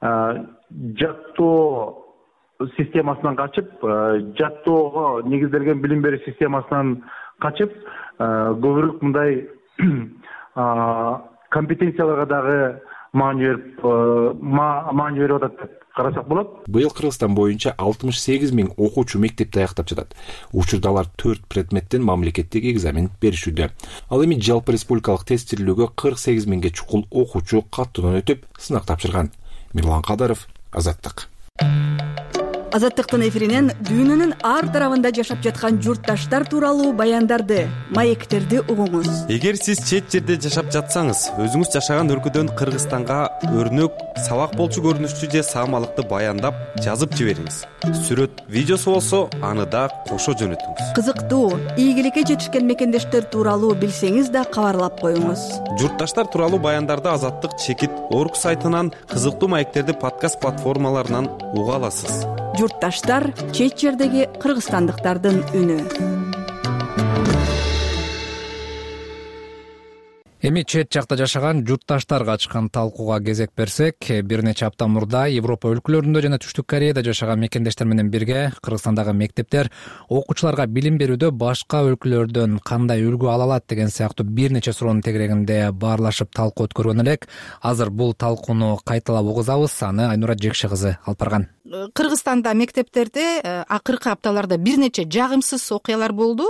S16: жаттоо системасынан качып, жаттоого негизделген билим берүү системасынан качып, көбүрөөк мындай компетенцияларга дагы маани берип атат деп карасак болот.
S14: Быйыл Кыргызстан боюнча 68 миң окуучу мектепти аяктап жатат. Учурда алар 4 предметтен мамлекеттик экзамен беришүүдө. Ал эми жалпы республикалык тестирлөөгө 48 миңге чукул окуучу каттуудан өтүп, сынак тапшырган. Мирлан Кадыров, Азаттык.
S13: Азаттыктын эфиринен дүйнөнүн ар тарабында жашап жаткан журтташтар тууралуу баяндарды, маектерди угуңуз.
S17: Эгер сиз чет жерде жашап жатсаңыз, өзүңүз жашаган өлкөдөн Кыргызстанга өрнөк, сабак болчу көрүнүштүү же саамалыкты баяндап, жазып жибериңиз. Сүрөт, видеосу болсо, аны да кошо жөнөтүңүз.
S13: Кызыктуу, ийгиликке жетишкен мекендештер тууралуу билсеңиз да кабарлап коюңуз.
S17: Журтташтар тууралуу баяндарды Азаттык чекит орг сайтынан, кызыктуу маектерди подкаст платформаларынан уга аласыз.
S13: Журтташтар чет жердеги кыргызстандыктардын үнү.
S1: Эми чет жакта жашаган журтташтарга ачкан талкууга кезек берсек, бир нече апта мурда Европа өлкөлөрүндө жана Түштүк Кореяда жашаган мекендештер менен бирге Кыргызстандагы мектептер окуучуларга билим берүүдө башка өлкөлөрдөн кандай үлгү ала алат деген сыяктуу бир нече суроонун тегерегинде баарлашып талкуу өткөргөн элек. Азыр бул талкууну кайталап угузабыз. Аны Айнура Жекше кызы алып барган.
S12: Кыргызстанда мектептерде акыркы апталарда бир нече жагымсыз окуялар болду.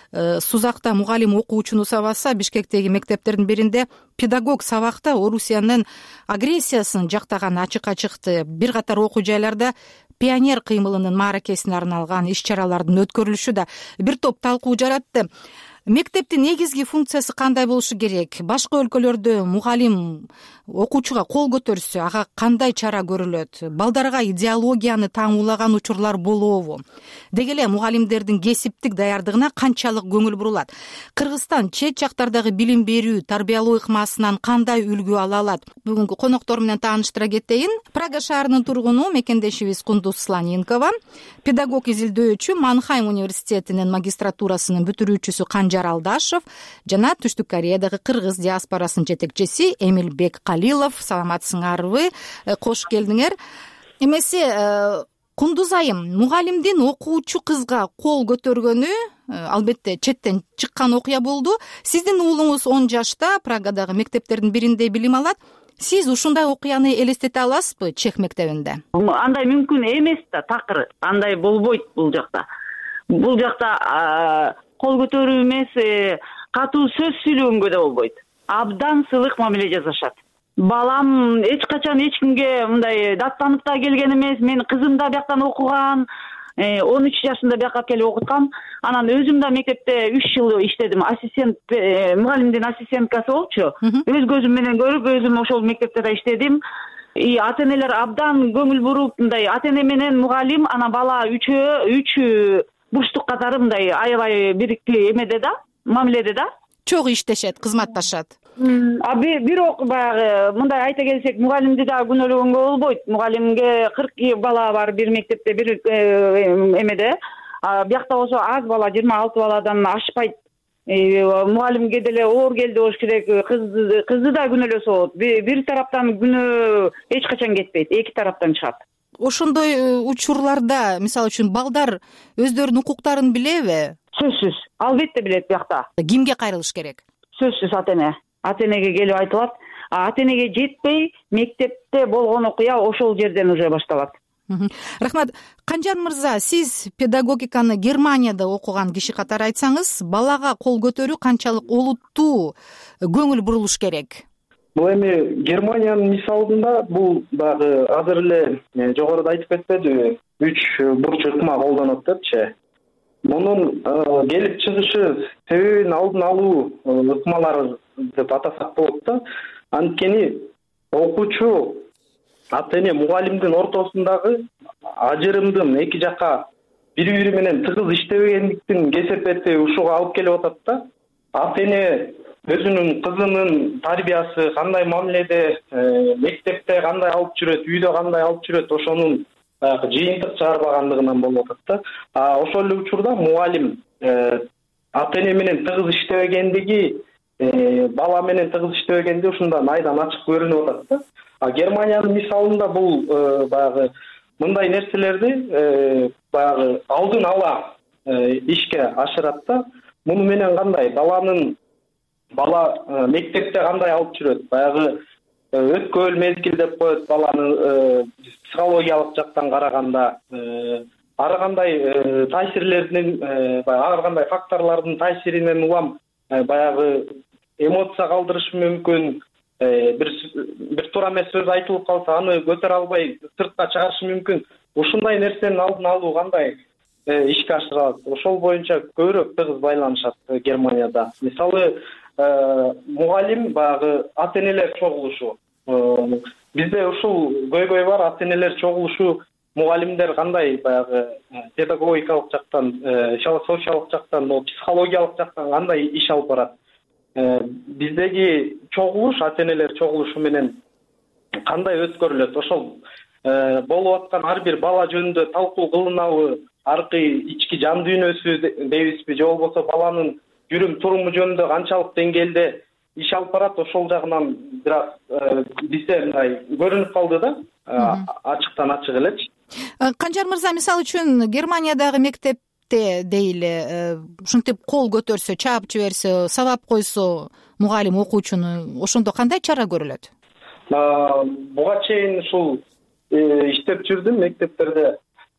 S12: Сузакта мугалим окуучуну сабаса, Бишкектеги мектептердин биринде педагог сабакта Орусиянын агрессиясын жактаганы ачыкка чыкты. Бир катар окуу жайларда пионер кыймылынын мааракесине арналган иш-чаралардын өткөрүлүшү да бир топ талкуу жаратты. Мектептин негизги функциясы кандай болушу керек? Башка өлкөлөрдө мугалим окуучуга кол көтөрсө, ага кандай чара көрүлөт? Балдарга идеологияны таңуулаган учурлар болобу? Деги эле мугалимдердин кесиптик даярдыгына канчалык көңүл бурулат? Кыргызстан чет жактардагы билим берүү, тарбиялоо ыкмасынан кандай үлгү ала алат? Бүгүнкү коноктор менен тааныштыра кетейин. Прага шаарынын тургуну мекендешибиз Кундуз Слоненкова, педагог изилдөөчү, Манхайм университетинин магистратурасынын бүтүрүүчүсү Канжар Алдашев жана Түштүк Кореядагы кыргыз диаспорасынын жетекчиси Эмилбек Калилов. Саламатсыңарбы? Кош келдиңер. Эмесе Кундуз айым, мугалимдин окуучу кызга кол көтөргөнү албетте четтен чыккан окуя болду. Сиздин уулуңуз 10 жашта Прагадагы мектептердин биринде билим алат. Сиз ушундай окуяны элестете аласызбы Чех мектебинде?
S6: Андай мүмкүн эмес да, такыр. Андай болбойт бул жакта. Бул жакта кол көтөрүү эмес, катуу сөз сүйлөгөнгө да болбойт. Абдан сылык мамиле жасашат. Балам эч качан эч кимге мындай даттанып да келген эмес. Менин кызым да бияктан окуган, 13 жашында бияка келип окуткан. Анан өзүм да мектепте 3 жыл иштедим. Ассистент, мугалимдин ассистенткасы болчу. Өз көзүм менен көрүп, өзүм ошол мектепте да иштедим. Ата-энелер абдан көңүл буруп, мындай ата-эне менен мугалим, анан бала 3 бурчтук катары мындай аябай бирикти эмеде да, мамиледе да.
S12: Чогуу иштешет, кызматташат.
S6: Бирок баягы мындай айта келсек, мугалимди да күнөөлөгөнгө болбойт. Мугалимге 40 бала бар бир мектепте, бир эмеде. Биякта болсо аз бала, 26 баладан ашпайт. Мугалимге деле оор келди болуш керек. Кызды да күнөөлөсө болот. Бир тараптан күнөө эч качан кетпейт, эки тараптан чыгат.
S12: Ошондой учурларда, мисалы үчүн, балдар өздөрүнүн укуктарын билеби?
S6: Сөзсүз, албетте билет биякта.
S12: Кимге кайрылыш керек?
S6: Сөзсүз ата-эне. Ата-энеге келип айтылат. Ата-энеге жетпей, мектепте болгон окуя ошол жерден уже башталат.
S12: Рахмат. Канжар мырза, сиз педагогиканы Германияда окуган киши катары айтсаңыз, балага кол көтөрүү канчалык олуттуу көңүл бурулуш керек?
S18: Бул эми Германиянын мисалында бул дагы азыр эле жогоруда айтып кетпедиби, 3 бурч ыкма колдонот депчи. Мунун келип чыгышы себебин алдын алуу ыкмалары деп атасак болот да. Анткени окуучу ата-эне мугалимдин ортосундагы ажырымдын эки жака бири-бири менен тыгыз иштебегендиктин кесепети ушуга алып келип атат да. Ата-эне өзүнүн кызынын тарбиясы кандай мамиледе, мектепте кандай алып жүрөт, үйдө кандай алып жүрөт, ошонун жыйынтык чыгарбагандыгынан болуп атат да. Ошол эле учурда мугалим ата-эне менен тыгыз иштебегендиги, бала менен тыгыз иштебегенди ушундан айдан ачык көрүнүп атат да. Германиянын мисалында бул баягы мындай нерселерди баягы алдын ала ишке ашырат да. Муну менен кандай бала мектепте кандай алып жүрөт, баягы өткөл мезгил деп коет баланы психологиялык жактан караганда, ар кандай таасирлердин, ар кандай факторлордун таасиринен улам баягы эмоция калтырышы мүмкүн, бир туура эмес сөз айтылып калса аны көтөрө албай сыртка чыгарышы мүмкүн. Ушундай нерсенин алдын алуу кандай ишке ашырылат? Ошол боюнча көбүрөөк тыгыз байланышат Германияда. Мисалы мугалим баягы ата-энелер чогулушу. Бизде ушул көйгөй бар, ата-энелер чогулушу, мугалимдер кандай баягы педагогикалык жактан, социалдык жактан, психологиялык жактан кандай иш алып барат. Биздеги чогулуш, ата-энелер чогулушу менен кандай өткөрүлөт? Ошол болуп аткан ар бир бала жөнүндө талкуу кылынабы, аркы ички жан дүйнөсү дейбизби, же болбосо баланын жүрүм туруму жөнүндө канчалык деңгээлде иш алып барат, ошол жагынан бир аз бизде мындай көрүнүп калды да, ачыктан ачык элечи.
S12: Канжар мырза, мисалы үчүн Германиядагы мектепте дейли ушинтип кол көтөрсө, чаап жиберсе, сабап койсо мугалим окуучуну, ошондо кандай чара көрүлөт?
S18: Буга чейин ушул иштеп жүрдүм мектептерде.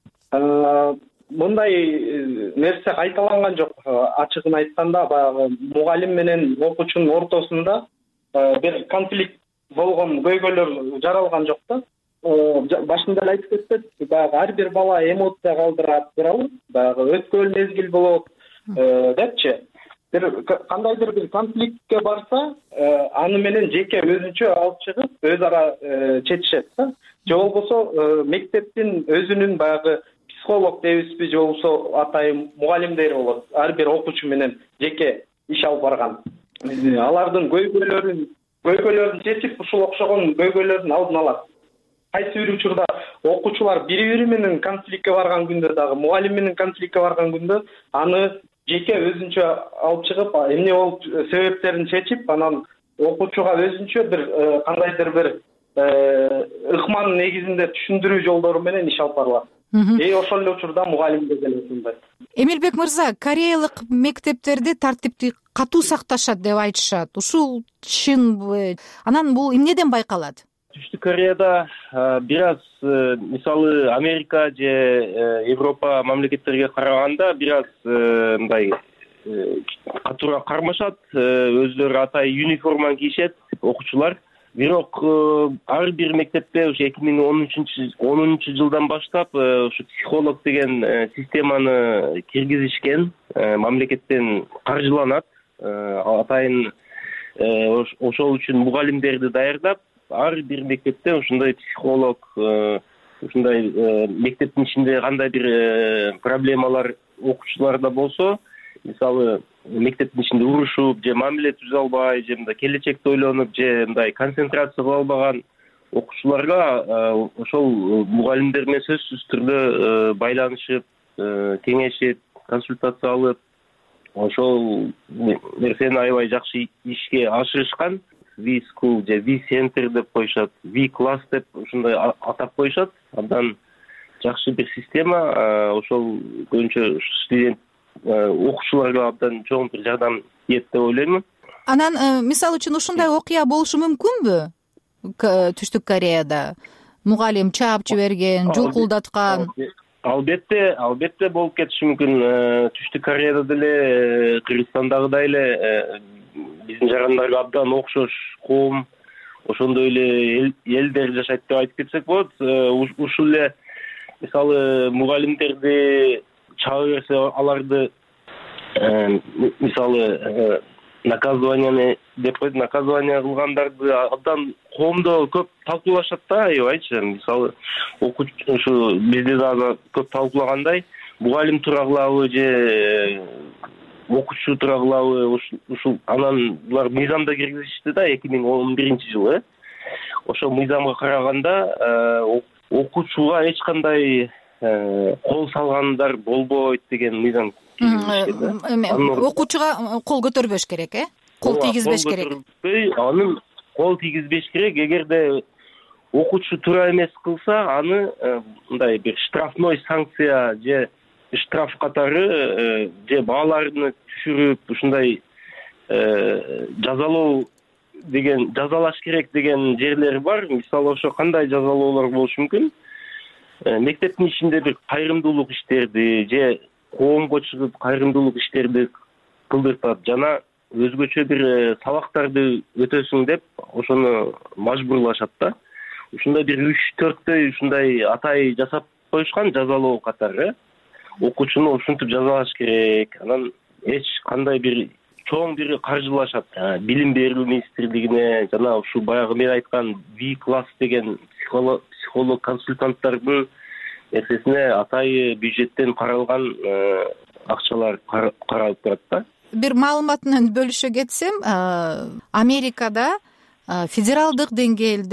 S18: Мындай нерсе кайталанган жок. Ачыгын айтканда, баягы мугалим менен окуучунун ортосунда бир конфликт болгон көйгөйлөр жаралган жок да. Башында эле айтып кетти, баягы ар бир бала эмоция калтырат, туурабы? Баягы өткөн мезгил болот депчи. Кандайдыр бир конфликтке барса, аны менен жеке өзүнчө алып чыгып, өз ара чечишет да. Же болбосо мектептин өзүнүн баягы психолог дейбизби, же болбосо атайын мугалимдери болот. Ар бир окуучу менен жеке иш алып барган. Алардын көйгөйлөрүн чечип, ушул окшогон көйгөйлөрдүн алдын алат. Кайсы бир учурда окуучулар бири-бири менен конфликтке барган күндө дагы, мугалим менен конфликтке барган күндө аны жеке өзүнчө алып чыгып, эмне болуп себептерин чечип, анан окуучуга өзүнчө бир кандайдыр бир ыкманын негизинде түшүндүрүү жолдору менен иш алып барылат. Ошол эле учурда мугалимге келесиңдер.
S12: Эмилбек мырза, кореялык мектептерде тартипти катуу сакташат деп айтышат. Ушул чынбы? Анан бул эмнеден байкалат?
S19: Түштүк Кореяда бир аз мисалы Америка же Европа мамлекеттерге караганда бир аз мындай катуураак кармашат. Өздөрү атай униформаны кийишет окуучулар. Бирок ар бир мектепте ушу 2010 жылдан баштап ушу психолог деген системаны киргизишкен, мамлекеттен каржыланат. Атайын ошол үчүн мугалимдерди даярдап, ар бир мектепте ушундай психолог, ушундай мектептин ичинде кандай бир проблемалар окуучуларда болсо, мисалы мектептин ичинде урушуп же мамиле түзө албай, же мындай келечекти ойлонуп, же мындай концентрация кыла албаган окуучуларга ошол мугалимдер менен сөзсүз түрдө байланышып, кеңешип, консультация алып, ошол нерсени аябай жакшы ишке ашырышкан. V-school же V-center деп коюшат, V-class деп ушундай атап коюшат. Андан жакшы бир система, ошол көбүнчө студент окуучуларга абдан чоң бир жардам ийет деп ойлоймун.
S12: Анан мисалы үчүн ушундай окуя болушу мүмкүнбү Түштүк Кореяда? Мугалим чаап жиберген, жулкулдаткан.
S19: Албетте болуп кетиши мүмкүн. Түштүк Кореяда деле, Кыргызстандагыдай эле биздин жарандарга абдан окшош коом, ошондой эле элдер жашайт деп айтып кетсек болот. Ушул эле мисалы мугалимдерди чаба берсе, аларды мисалы наказывание деп коет, наказывание кылгандарды абдан коомдо көп талкуулашат да, аябайчы. Мисалы ушу бизде дагы көп талкуулагандай, мугалим турагылабы же окуучу турагылабы, ушул анан булар мыйзамда киргизишти да 2011-жылы. Ошол мыйзамга караганда окуучуга эч кандай кол салгандар болбойт деген мыйзам киргизишти.
S12: Окуучуга кол көтөрбөш керек, кол тийгизбеш керек.
S19: Анын кол тийгизбеш керек. Эгерде окуучу туура эмес кылса, аны мындай бир штрафной санкция же штраф катары же бааларыны түшүрүп, ушундай жазалоо деген, жазалаш керек деген жерлери бар. Мисалы ошо кандай жазалоолор болушу мүмкүн? Мектептин ичинде бир кайрымдуулук иштерди же коомго чыгып кайрымдуулук иштерди кылдыртат жана өзгөчө бир сабактарды өтөсүң деп ошону мажбурлашат да. Ушундай бир 3-4 ушундай атай жасап коюшкан жазалоо катары. Окуучуну ушинтип жазалаш керек. Анан эч кандай бир чоң бир каржылашат. Билим берүү министрлигине жана ушу баягы мен айткан V-класс деген психолог консультанттардын нерсесине атай бюджеттен каралган акчалар каралып турат да.
S12: Бир маалымат менен бөлүшө кетсем, Америкада федералдык деңгээлде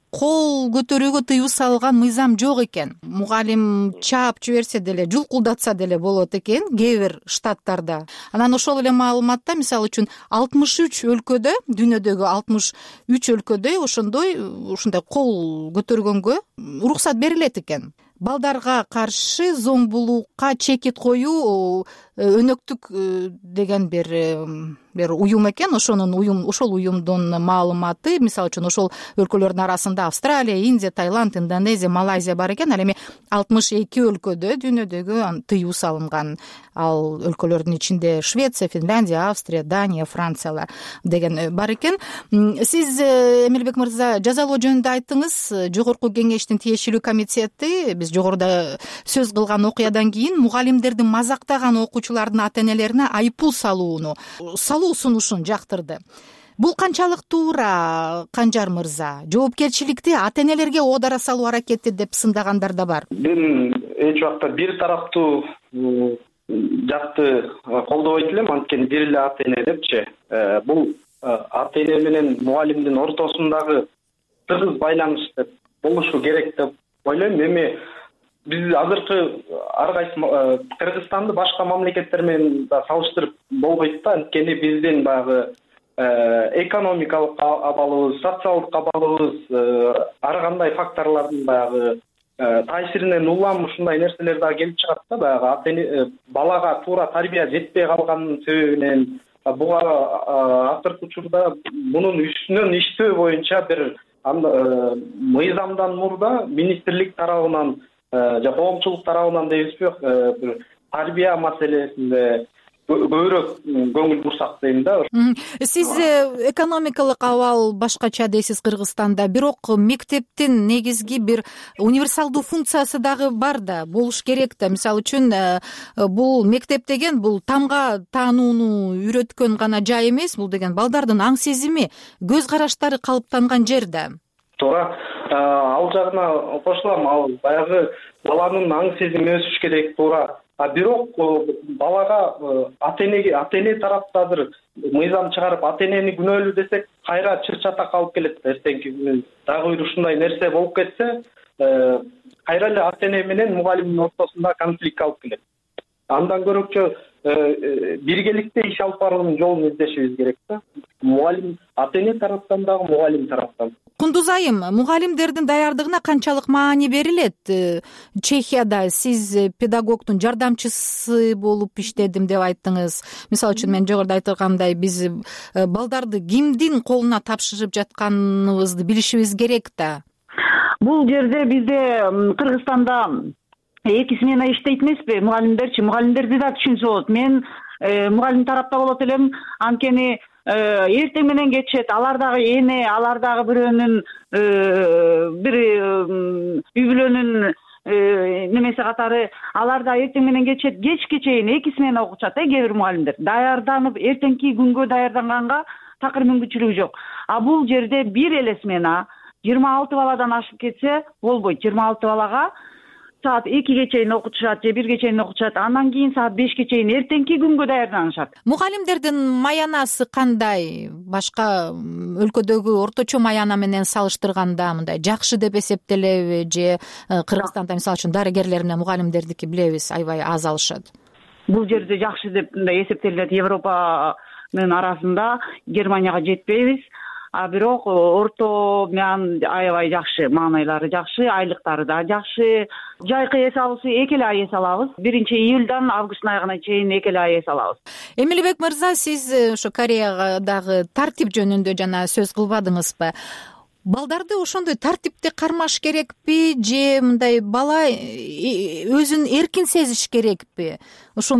S12: кол көтөрүүгө тыюу салган мыйзам жок экен. Мугалим чаап жиберсе деле, жулкулдатса деле болот экен кээ бир штаттарда. Анан ошол эле маалыматта мисалы үчүн 63 өлкөдө, дүйнөдөгү 63 өлкөдө ошондой кол көтөргөнгө уруксат берилет экен. Балдарга каршы зомбулукка чекит коюу өнөктүк деген бир уюм экен. Ошол уюмдун маалыматы, мисалы үчүн ошол өлкөлөрдүн арасында Австралия, Индия, Таиланд, Индонезия, Малайзия бар экен. Ал эми 62 өлкөдө дүйнөдөгү тыюу салынган. Ал өлкөлөрдүн ичинде Швеция, Финляндия, Австрия, Дания, Франциялар деген бар экен. Сиз, Эмилбек мырза, жазалоо жөнүндө айттыңыз. Жогорку кеңештин тиешелүү комитети биз жогоруда сөз кылган окуядан кийин мугалимдердин мазактаган окуучулардын ата-энелерине айыппул салуу сунушун жактырды. Бул канчалык туура, Канжар мырза? Жоопкерчиликти ата-энелерге оодара салуу аракети деп сындагандар да бар.
S18: Мен эч убакта бир тараптуу жакты колдобойт элем, анткени бир эле ата-эне депчи. Бул ата-эне менен мугалимдин ортосундагы тыгыз байланыш деп болушу керек деп ойлойм. Эми биз азыркы ар кайсы Кыргызстанды башка мамлекеттер менен да салыштырып болбойт да, анткени биздин баягы экономикалык абалыбыз, социалдык абалыбыз, ар кандай факторлордун баягы таасиринен улам ушундай нерселер да келип чыгат да, баягы балага туура тарбия жетпей калганын себебинен. Буга азыркы учурда мунун үстүнөн иштөө боюнча бир мыйзамдан мурда министрлик тарабынан же коомчулук тарабынан дейбизби, бир тарбия маселесинде көбүрөөк көңүл бурсак дейм да.
S12: Сиз экономикалык абал башкача дейсиз Кыргызстанда, бирок мектептин негизги бир универсалдуу функциясы дагы бар да, болуш керек да. Мисалы үчүн бул мектеп деген бул тамга таанууну үйрөткөн гана жай эмес, бул деген балдардын аң сезими, көз караштары калыптанган жер да.
S18: Туура, ал жагына кошулам. Ал баягы баланын аң сезими өсүш керек, туура. Бирок балага ата-эне тараптадыр мыйзам чыгарып ата-энени күнөөлүү десек, кайра чыр-чатак алып келет. Эртеңки күнү дагы бир ушундай нерсе болуп кетсе, кайра эле ата-эне менен мугалимдин ортосунда конфликт алып келет. Андан көрөкчө биргеликте иш алып баруунун жолун издешибиз керек да. Мугалим ата-эне тараптан дагы, мугалим тараптан.
S12: Кундуз айым, мугалимдердин даярдыгына канчалык маани берилет? Чехияда сиз педагогдун жардамчысы болуп иштедим деп айттыңыз. Мисалы үчүн мен жогоруда айткандай, биз балдарды кимдин колуна тапшырып жатканыбызды билишибиз керек да.
S15: Бул жерде бизде Кыргызстанда эки смена иштейт эмеспи мугалимдерчи? Мугалимдерди да түшүнсө болот. Мен мугалим тарапта болот элем, анткени эртең менен кетишет, алар дагы эне, алар дагы бирөөнүн бир үй бүлөнүн немеси катары, алар да эртең менен кетишет, кечке чейин 2 смена окутушат. Кээ бир мугалимдер даярданып, эртеңки күнгө даярданганга такыр мүмкүнчүлүгү жок. Бул жерде бир эле смена 26 баладан ашып кетсе болбойт. 26 балага саат 2ге чейин окутушат же 1ге чейин окутушат, андан кийин саат 5ке чейин эртеңки күнгө даярданышат.
S12: Мугалимдердин маянасы кандай? Башка өлкөдөгү орточо маяна менен салыштырганда мындай жакшы деп эсептелеби же Кыргызстанда мисалы үчүн дарыгерлер менен мугалимдердики билебиз аябай аз алышат?
S15: Бул жерде жакшы деп мындай эсептелет. Европанын арасында Германияга жетпейбиз. Бирок орто менен аябай жакшы, маанайлары жакшы, айлыктары да жакшы. Жайкы эс алуусу 2 ай эс алабыз. 1-июльдан августтун аягына чейин 2 ай эс алабыз.
S12: Эмилбек мырза, сиз ошо Кореядагы тартип жөнүндө жана сөз кылбадыңызбы? Балдарды ошондой тартипте кармаш керекпи же мындай бала өзүн эркин сезиш керекпи? Ошо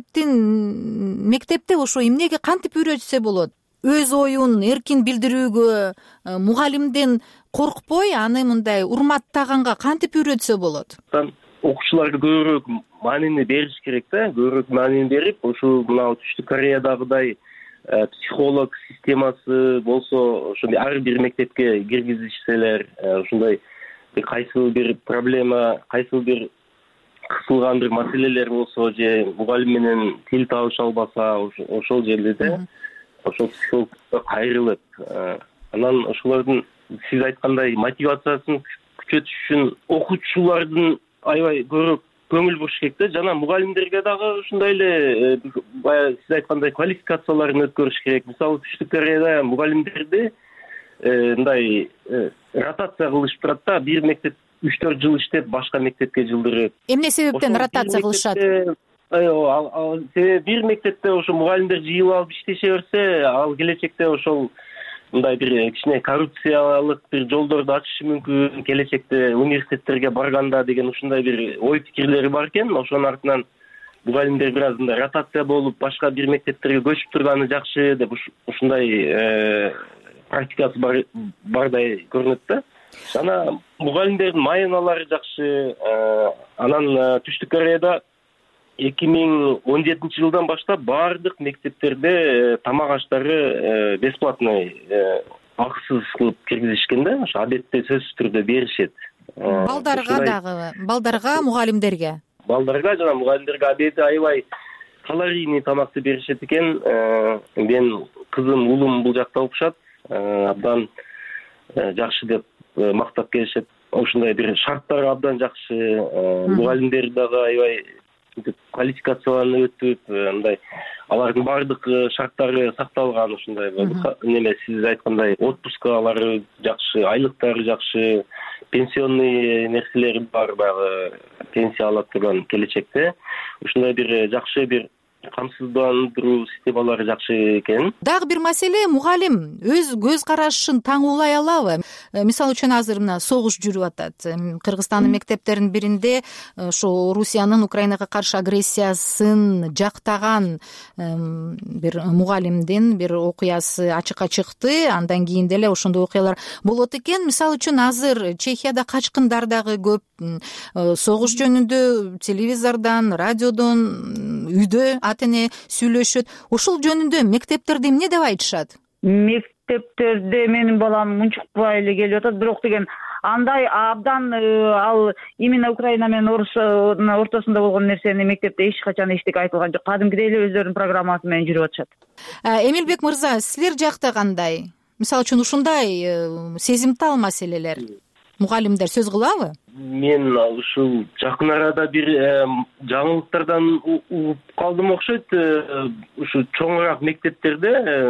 S12: мектепте ошо эмнеге кантип үйрөтсө болот? Өз оюн эркин билдирүүгө мугалимден коркпой, аны мындай урматтаганга кантип үйрөтсө болот?
S19: Окуучуларга көбүрөөк маанини бериш керек да, көбүрөөк маанини берип, ошо мына Түштүк Кореядагыдай психолог системасы болсо, ошондой ар бир мектепке киргизишселер, ошондой кайсы бир проблема, кайсы бир кысылган бир маселелер болсо же мугалим менен тил табыша албаса, ошол жерде ошол психологко кайрылып анан ошолордун сиз айткандай мотивациясын күчөтүш үчүн окуучулардын аябай көбүрөөк көңүл буруш керек да. Жана мугалимдерге дагы ушундай эле баягы сиз айткандай квалификацияларын өткөрүш керек. Мисалы Түштүк Кореяда мугалимдерди мындай ротация кылышып турат да. Бир мектеп 3-4 жыл иштеп, башка мектепке жылдырып.
S12: Эмне себептен ротация кылышат?
S19: Себеби бир мектепте ошо мугалимдер жыйылып алып иштеше берсе, ал келечекте ошол мындай бир кичине коррупциялык бир жолдорду ачышы мүмкүн, келечекте университеттерге барганда деген ушундай бир ой пикирлери бар экен. Ошонун артынан мугалимдер бир аз мындай ротация болуп, башка бир мектептерге көчүп турганы жакшы деп ушундай практикасы бардай көрүнөт да. Жана мугалимдердин майыналары жакшы. Анан Түштүк Кореяда 2017 жылдан баштап баардык мектептерде тамак аштары бесплатный, акысыз кылып киргизишкен да. Ошо адетте сөзсүз түрдө беришет.
S12: Балдарга дагы, балдарга, мугалимдерге.
S19: Балдарга жана мугалимдерге адети аябай калорийный тамакты беришет экен. Мен кызым, уулум бул жакта окушат. Абдан жакшы деп мактап келишет. Ошондой бир шарттары абдан жакшы. Мугалимдер дагы аябай квалификацияланып өтүп, мындай алардын баардык шарттары сакталган. Ушундай неме сиз айткандай отпускалары жакшы, айлыктары жакшы, пенсионный нерселери бар, баягы пенсия ала турган келечекте. Ушундай бир жакшы бир камсыздандыруу системалары жакшы экен.
S12: Дагы бир маселе, мугалим өз көз карашын таңуулай алабы? Мисалы үчүн азыр мына согуш жүрүп атат. Кыргызстандын мектептеринин биринде ошо Русиянын Украинага каршы агрессиясын жактаган бир мугалимдин бир окуясы ачыкка чыкты. Андан кийин деле ошондой окуялар болот экен. Мисалы үчүн азыр Чехияда качкындар дагы көп. Согуш жөнүндө телевизордон, радиодон, үйдө ата-эне сүйлөшөт. Ошол жөнүндө мектептерде эмне деп айтышат?
S20: Мектептерде менин балам унчукпай эле келип атат, бирок деген андай абдан ал именно Украина менен Орус ортосунда болгон нерсени мектепте эч качан эчтеке айтылган жок. Кадимкидей эле өздөрүнүн программасы менен жүрүп атышат.
S12: Эмилбек мырза, силер жакта кандай? Мисалы үчүн ушундай сезимтал маселелер мугалимдер сөз кылабы?
S19: Мен ушул жакын арада бир жаңылыктардан угуп калдым окшойт. Ушу чоңураак мектептерде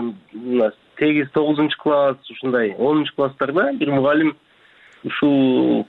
S19: 8-9 класс, ушундай 10 класстарда бир мугалим ушул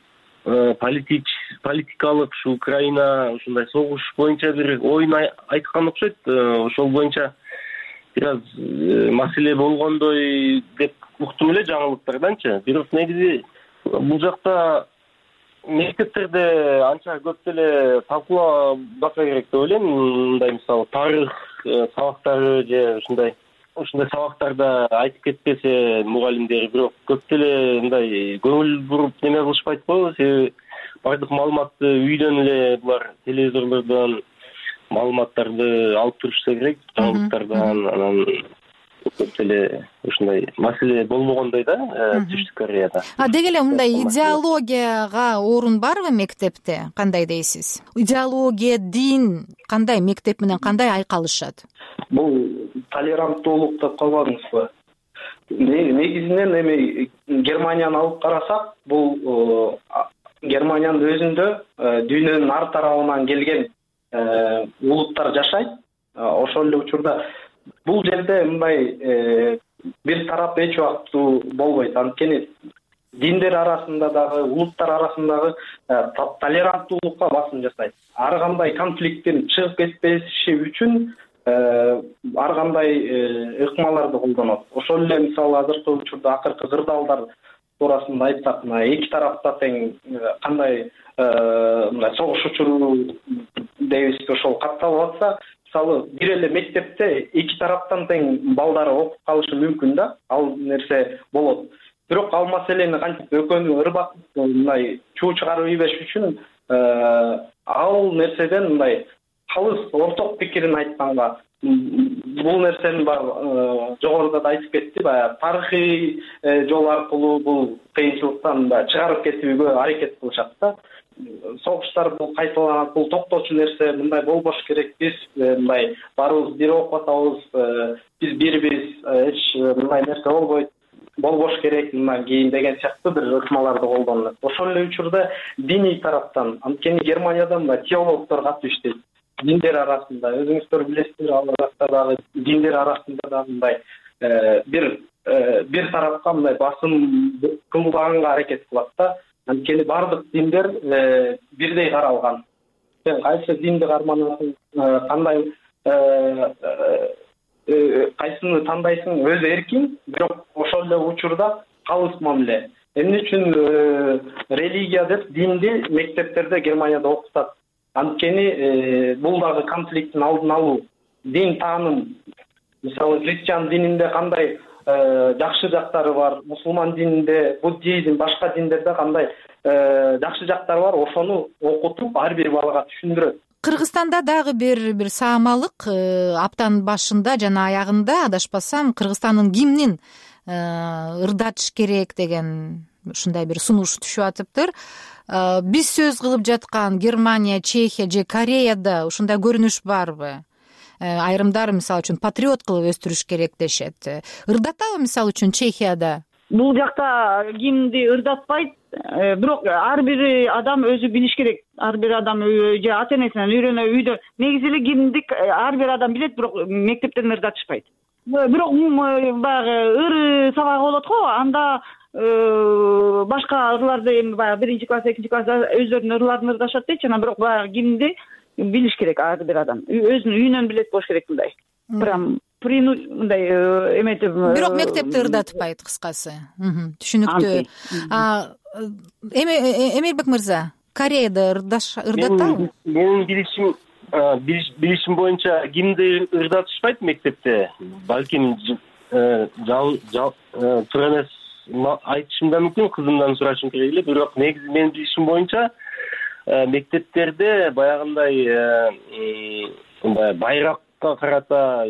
S19: политикалык ушу Украина ушундай согуш боюнча бир оюн айткан окшойт. Ошол боюнча бир аз маселе болгондой деп уктум эле жаңылыктарданчы. Бирок негизи бул жакта мектептерде анча көп деле талкуулабаса керек деп ойлойм. Мындай мисалы тарых сабактары же ушундай сабактарда айтып кетпесе мугалимдер, бирок көп деле мындай көңүл буруп неме кылышпайт го. Себеби бардык маалыматты үйдөн эле булар телевизорлордон маалыматтарды алып турушса керек, жаңылыктардан. Анан көп деле ушундай маселе болмогондой да Түштүк Кореяда.
S12: Деги эле мындай идеологияга орун барбы мектепте? Кандай дейсиз? Идеология, дин кандай мектеп менен кандай айкалышат?
S18: Бул толеранттуулук деп койбодуңузбу? Негизинен эми Германияны алып карасак, бул Германиянын өзүндө дүйнөнүн ар тарабынан келген улуттар жашайт. Ошол эле учурда бул жерде мындай бир тарап эч убактуу болбойт. Анткени диндер арасында дагы, улуттар арасындагы толеранттуулукка басым жасайт. Ар кандай конфликттен чыгып кетпеши үчүн ар кандай ыкмаларды колдонот. Ошол эле мисалы азыркы учурда акыркы кырдаалдар туурасында айтсак, эки тарапта тең кандай мындай согуш учуру дейбизби, ошол катталып атса, мисалы бир эле мектепте эки тараптан тең балдары окуп калышы мүмкүн да. Ал нерсе болот. Бирок ал маселени кантип экөөнү ырбак мындай чуу чыгарып ийбеш үчүн ал нерседен мындай калыс орток пикирин айтканга, бул нерсени баягы жогоруда да айтып кетти, баягы тарыхый жол аркылуу бул кыйынчылыктан чыгарып кетүүгө аракет кылышат да. Согуштар бул кайталанат, бул токтоочу нерсе, мындай болбош керек. Биз мындай баарыбыз бир окуп атабыз, биз бирбиз, эч мындай нерсе болбойт. болбош керек мына кийин деген сыяктуу бир ыкмаларды колдонот. Ошол эле учурда диний тараптан, анткени Германияда мына теологдор катуу иштейт. Диндер арасында өзүңүздөр билесиздер, ал жакта дагы диндер арасында дагы мындай бир тарапка мындай басым кылбаганга аракет кылат да. Анткени бардык диндер бирдей каралган. Сен кайсы динди карманасың, кандай кайсыны тандайсың өзү эркиң, бирок ошол эле учурда калыс мамиле. Эмне үчүн религия деп динди мектептерде Германияда окутат? Анткени бул дагы конфликттин алдын алуу. Дин тааным, мисалы христиан дининде кандай жакшы жактары бар, мусулман дининде, буддизм, башка диндерде кандай жакшы жактары бар, ошону окутуп ар бир балага түшүндүрөт.
S12: Кыргызстанда дагы бир саамалык аптанын башында жана аягында адашпасам Кыргызстандын гимнин ырдатыш керек деген ушундай бир сунуш түшүп атыптыр. Биз сөз кылып жаткан Германия, Чехия же Кореяда ушундай көрүнүш барбы? Айрымдар мисалы үчүн патриот кылып өстүрүш керек дешет. Ырдатабы мисалы үчүн Чехияда?
S20: Бул жакта гимнди ырдатпайт, бирок ар бир адам өзү билиш керек. Ар бир адам же ата энесинен үйрөнө, үйдө негизи эле гимнди ар бир адам билет, бирок мектептен ырдатышпайт. Бирок баягы ыр сабагы болот го, анда башка ырларды эми баягы 1-класс, 2-класс өздөрүнүн ырларын ырдашат дейт, жана бирок баягы гимнди билиш керек ар бир адам. Өзүнүн үйүнөн билет болуш керек мындай. Прям мындай эметип.
S12: Бирок мектепте ырдатпайт кыскасы. Түшүнүктүү. Эмирбек мырза, Кореяда ырдатабы?
S19: Менин билишим боюнча гимнди ырдатышпайт мектепте. Балким туура эмес айтышым да мүмкүн, кызымдан сурашым керек эле. Бирок негизи менин билишим боюнча мектептерде баягындай байракка карата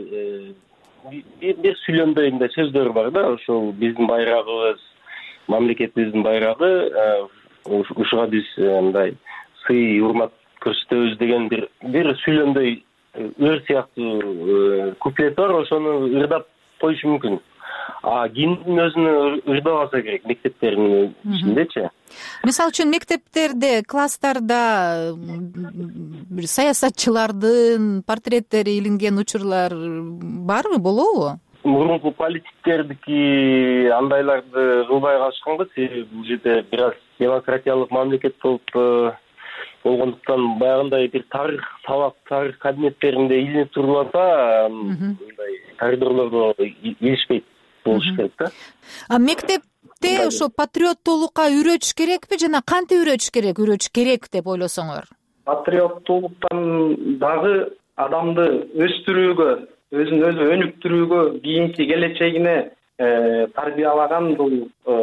S19: бир сүйлөмдөй мындай сөздөр бар да. Ошол биздин байрагыбыз, мамлекетибиздин байрагы, ушуга биз мындай сый, урмат көрсөтөбүз деген бир сүйлөмдөй өр сыяктуу куплет бар, ошону ырдап коюшу мүмкүн. Гимндин өзүнө ырдабаса керек мектептердин ичиндечи.
S12: Мисалы үчүн мектептерде, класстарда бир саясатчылардын портреттери илинген учурлар барбы, болобу?
S19: Мурунку политиктердики андайларды кылбай калышканбы, себеби бул жерде бир аз демократиялык мамлекет болуп болгондуктан баягындай бир тарых кабинеттеринде илинип турулса, мындай коридорлордо илишпейт болуш керек да. Мектепте
S12: ошо патриоттуулукка үйрөтүш керекпи жана кантип үйрөтүш керек деп ойлосоңор?
S18: Патриоттуулуктан дагы адамды өстүрүүгө, өзүн өзү өнүктүрүүгө, кийинки келечегине тарбиялаган бул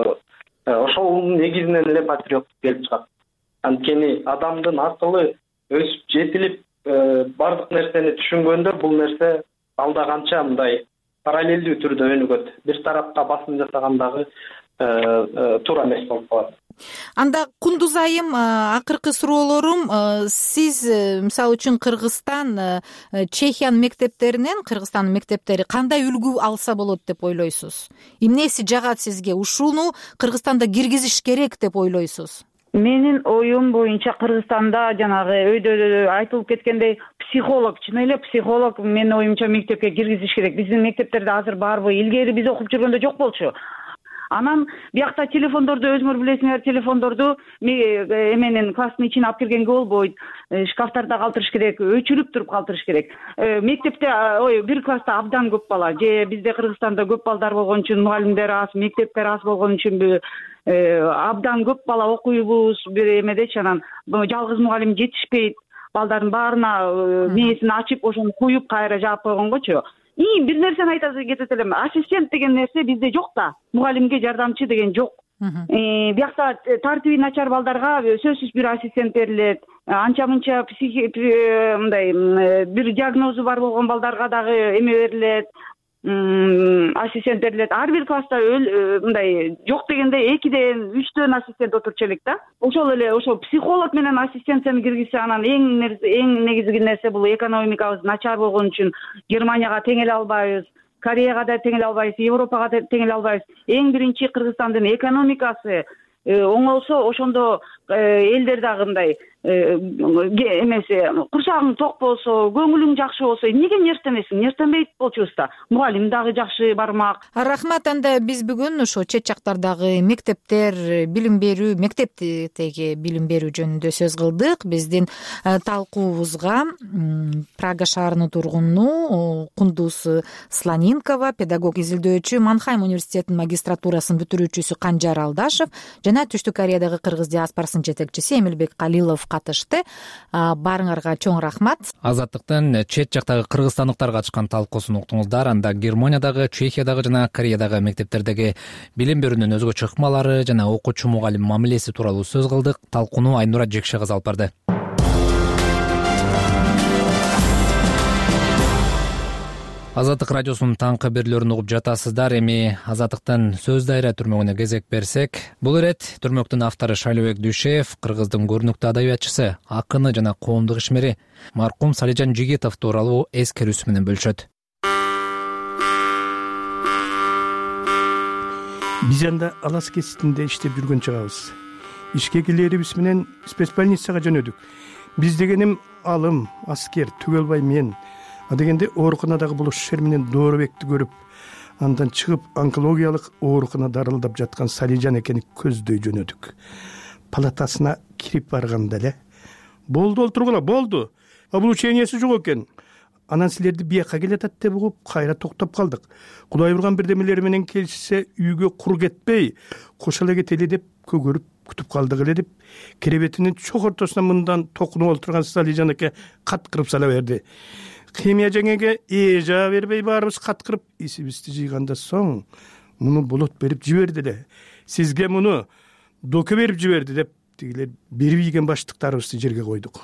S18: ошол негизинен эле патриоттук келип чыгат. Анткени адамдын акылы өсүп жетилип бардык нерсени түшүнгөндө бул нерсе алда канча мындай параллелдүү түрдө өнүгөт. Бир тарапка басым жасагандагы туура эмес болуп калат.
S12: Анда Кундуз айым, акыркы суроолорум, сиз мисалы үчүн Кыргызстан, Чехиянын мектептеринен Кыргызстандын мектептери кандай үлгү алса болот деп ойлойсуз? Эмнеси жагат сизге? Ушуну Кыргызстанда киргизиш керек деп ойлойсуз?
S20: Менин оюм боюнча Кыргызстанда жанагы өйдө айтылып кеткендей психолог, чын эле психолог менин оюмча мектепке киргизиш керек. Биздин мектептерде азыр барбы? Илгери биз окуп жүргөндө жок болчу. Анан биякта телефондорду, өзүңөр билесиңер, телефондорду эменин класстын ичине алып киргенге болбойт. Шкафтарда калтырыш керек, өчүрүп туруп калтырыш керек. Мектепте, бир класста абдан көп бала, же бизде Кыргызстанда көп балдар болгон үчүн мугалимдер аз, мектептер аз болгон үчүнбү, абдан көп бала окуйбуз бир эмедечи, анан жалгыз мугалим жетишпейт. Балдардын баарына мээсин ачып, ошону куюп кайра жаап койгонгочу. Бир нерсени айта кетет элем. Ассистент деген нерсе бизде жок да. Мугалимге жардамчы деген жок. Биякта тартиби начар балдарга сөзсүз бир ассистент берилет. Анча-мынча мындай бир диагнозу бар болгон балдарга дагы эме берилет. Ассистент берилет. Ар бир класста мындай жок дегенде 2ден 3дөн ассистент отурчу элек да. Ошол эле ошол психолог менен ассистенцияны киргизсе, анан эң негизги нерсе бул экономикабыз начар болгон үчүн Германияга тең эле албайбыз. Кореяга да теңеле албайбыз, Европага да теңеле албайбыз. Эң биринчи Кыргызстандын экономикасы оңолсо ошондо элдер дагы мындай эмеси курчагың ток болсо, көңүлүң жакшы болсо эмнеге нервтенесиң? Нервтенбейт болчубуз да. Мугалим дагы жакшы бармак.
S12: Рахмат. Анда биз бүгүн ошо чет жактардагы мектептер, билим берүү, мектептеги билим берүү жөнүндө сөз кылдык. Биздин талкуубузга Прага шаарынын тургуну Кундуз Слонинкова, педагог изилдөөчү, Манхайм университетинин магистратурасын бүтүрүүчүсү Канжар Алдашев жана Түштүк Кореядагы кыргыз диаспорасынын жетекчиси Эмилбек Калилов катышты. Баарыңарга чоң рахмат.
S1: Азаттыктын чет жактагы кыргызстандыктарга ачкан талкуусун уктуңуздар. Анда Германиядагы, Чехиядагы жана Кореядагы мектептердеги билим берүүнүн өзгөчө ыкмалары жана окуучу мугалим мамилеси тууралуу сөз кылдык. Талкууну Айнура Жекше кызы алып барды. Азаттык радиосунун таңкы берүүлөрүн угуп жатасыздар. Эми Азаттыктын сөз дайра түрмөгүнө кезек берсек, бул ирет түрмөктүн автору Шайлообек Дүйшеев кыргыздын көрүнүктүү адабиятчысы, акыны жана коомдук ишмери маркум Салижан Жигитов тууралуу эскерүүсү менен бөлүшөт.
S21: Биз анда Алас кеситинде иштеп жүргөн чагыбыз. Ишке келерибиз менен спецбольницага жөнөдүк. Биз дегеним алым, аскер, Түгөлбай мен. Дегенде ооруканадагы булушушер менен Дооробекти көрүп, андан чыгып онкологиялык оорукана дарылдап жаткан Салижан экени көздөй жөнөдүк. Палатасына кирип барганда эле болду, олтургула, болду. Облучениясы жок экен. Анан силерди бияка келатат деп угуп, кайра токтоп калдык. Кудай урган бирдемелери менен келишсе, үйгө кур кетпей, кош эле кетели деп көгөрүп күтүп калдык эле деп, керебетинин чок ортосуна мындан токунуп олтурган Салижан эке каткырып сала берди. Химия жеңеге эжа бербей баарыбыз каткырып, исибизди жыйганда соң муну болот берип жиберди эле. Сизге муну доке берип жиберди деп, тигилер берип ийген баштыктарыбызды жерге койдук.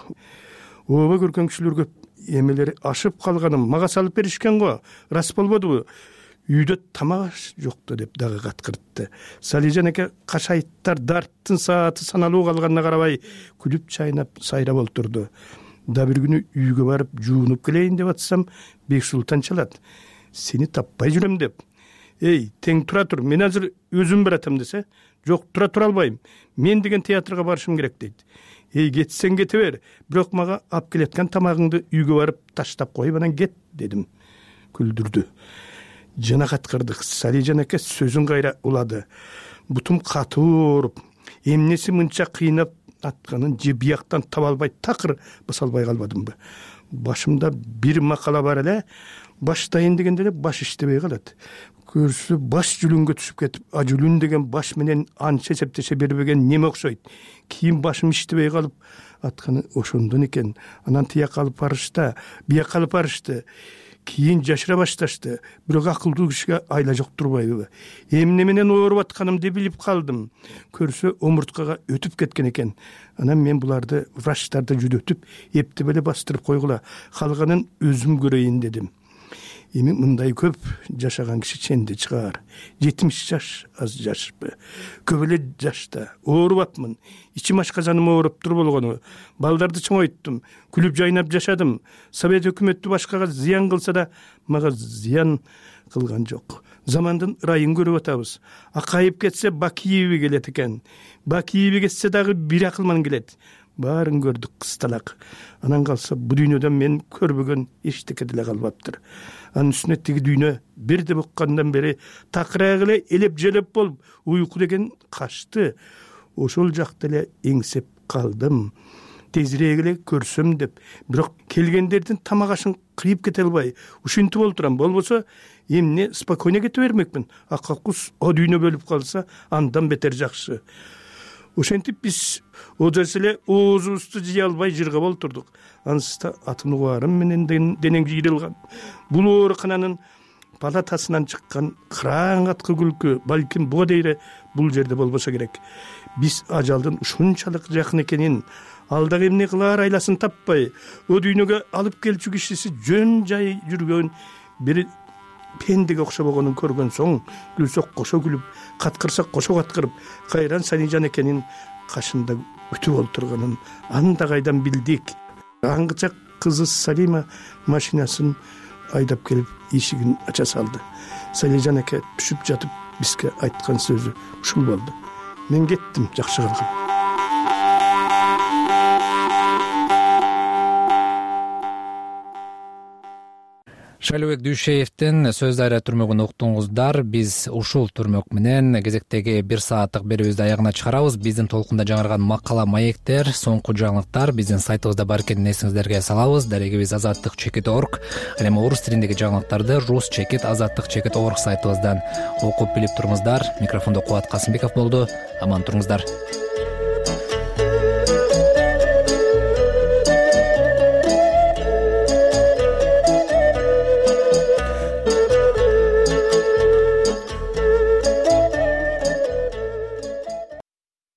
S21: Ооба көргөн кишилер көп. Эмелери ашып калганым мага салып беришкен го. Рас болбодубу? Үйдө тамак жокту деп дагы каткыртты. Салижан эке кашайттар дарттын сааты саналуу калганына карабай күлүп чайнап сайрап олтурду. Да бир күнү үйгө барып жуунуп келейин деп атсам, Бексултан чалат. Сени таппай жүрөм деп. Эй, тең тура тур, мен азыр өзүм баратам десе, жок, тура албайм. Мен деген театрга барышым керек дейт. Эй, кетсең кете бер, бирок мага алып келеткан тамагыңды үйгө барып таштап коюп анан кет дедим. Күлдүрдү. Жана каткырдык. Салижан эке сөзүн кайра улады. Бутум катуу ооруп, эмнеси мынча кыйнап атканын же бияктан таба албай такыр басалбай калбадымбы. Башымда бир макала бар эле, баштайын дегенде эле баш иштебей калат. Көрсө баш жүлүнгө түшүп кетип, жүлүн деген баш менен анча эсептеше бербеген неме окшойт. Кийин башым иштебей калып атканы ошондон экен. Анан тияк алып барышты, бияк алып барышты. Кийин жашыра башташты. Бирок акылдуу кишиге айла жок турбайбы? Эмне менен ооруп атканымды билип калдым. Көрсө омурткага өтүп кеткен экен. Анан мен буларды врачтарды жүдөтүп, эптеп эле бастырып койгула. Калганын өзүм көрөйүн дедим. Эми мындай көп жашаган киши ченде чыгар. 70 жаш аз жашпы. Көп эле жашта оорубапмын. Ичим ашказаным ооруп тур болгону. Балдарды чоңойттум. Күлүп жайнап жашадым. Совет өкмөтү башкага зыян кылса да, мага зыян кылган жок. Замандын ырайын көрүп атабыз. Акайып кетсе Бакиеви келет экен. Бакиеви кетсе дагы бир акылман келет. Баарын көрдүк кысталак. Анан калса бу дүйнөдөн мен көрбөгөн эчтеке деле калбаптыр. Анын үстүнө тиги дүйнө бирде буккандан бери такырак эле элеп желеп болуп, уйку деген качты. Ошол жакта эле эңсеп калдым. Тезирээк эле көрсөм деп, бирок келгендердин тамак ашын кыйып кете албай, ушинтип олтурам. Болбосо эмне спокойно кете бермекмин. Акакус о дүйнө бөлүп калса, андан бетер жакшы. Ошентип биз одас эле оозубузду жыя албай жыргап олтурдук. Ансызда атын угарым менен денең жыйрылган. Бул оорукананын палатасынан чыккан кыраң каткы күлкү балким буга дейре бул жерде болбосо керек. Биз ажалдын ушунчалык жакын экенин, ал дагы эмне кылаар айласын таппай, о дүйнөгө алып келчү кишиси жөн жай жүргөн бир пендеге окшобогонун көргөн соң, күлсөк кошо күлүп, каткырсак кошо каткырып, кайран Салижан экенин кашында күтүп олтурганын анда кайдан билдик. Аңгыча кызы Салима машинасын айдап келип эшигин ача салды. Салижан аке түшүп жатып бизге айткан сөзү ушул болду: мен кеттим, жакшы калгам.
S1: Шайлообек Дүйшеевдин сөз дарыя түрмөгүн уктуңуздар. Биз ушул түрмөк менен кезектеги 1 сааттык берүүбүздү аягына чыгарабыз. Биздин толкунда жаңырган макала, маектер, соңку жаңылыктар биздин сайтыбызда бар экенин эсиңиздерге салабыз. Дарегибиз azattik.org. Ал эми орус тилиндеги жаңылыктарды rus.azattik.org сайтыбыздан окуп билип туруңуздар. Микрофондо Кубат Касымбеков болду. Аман туруңуздар.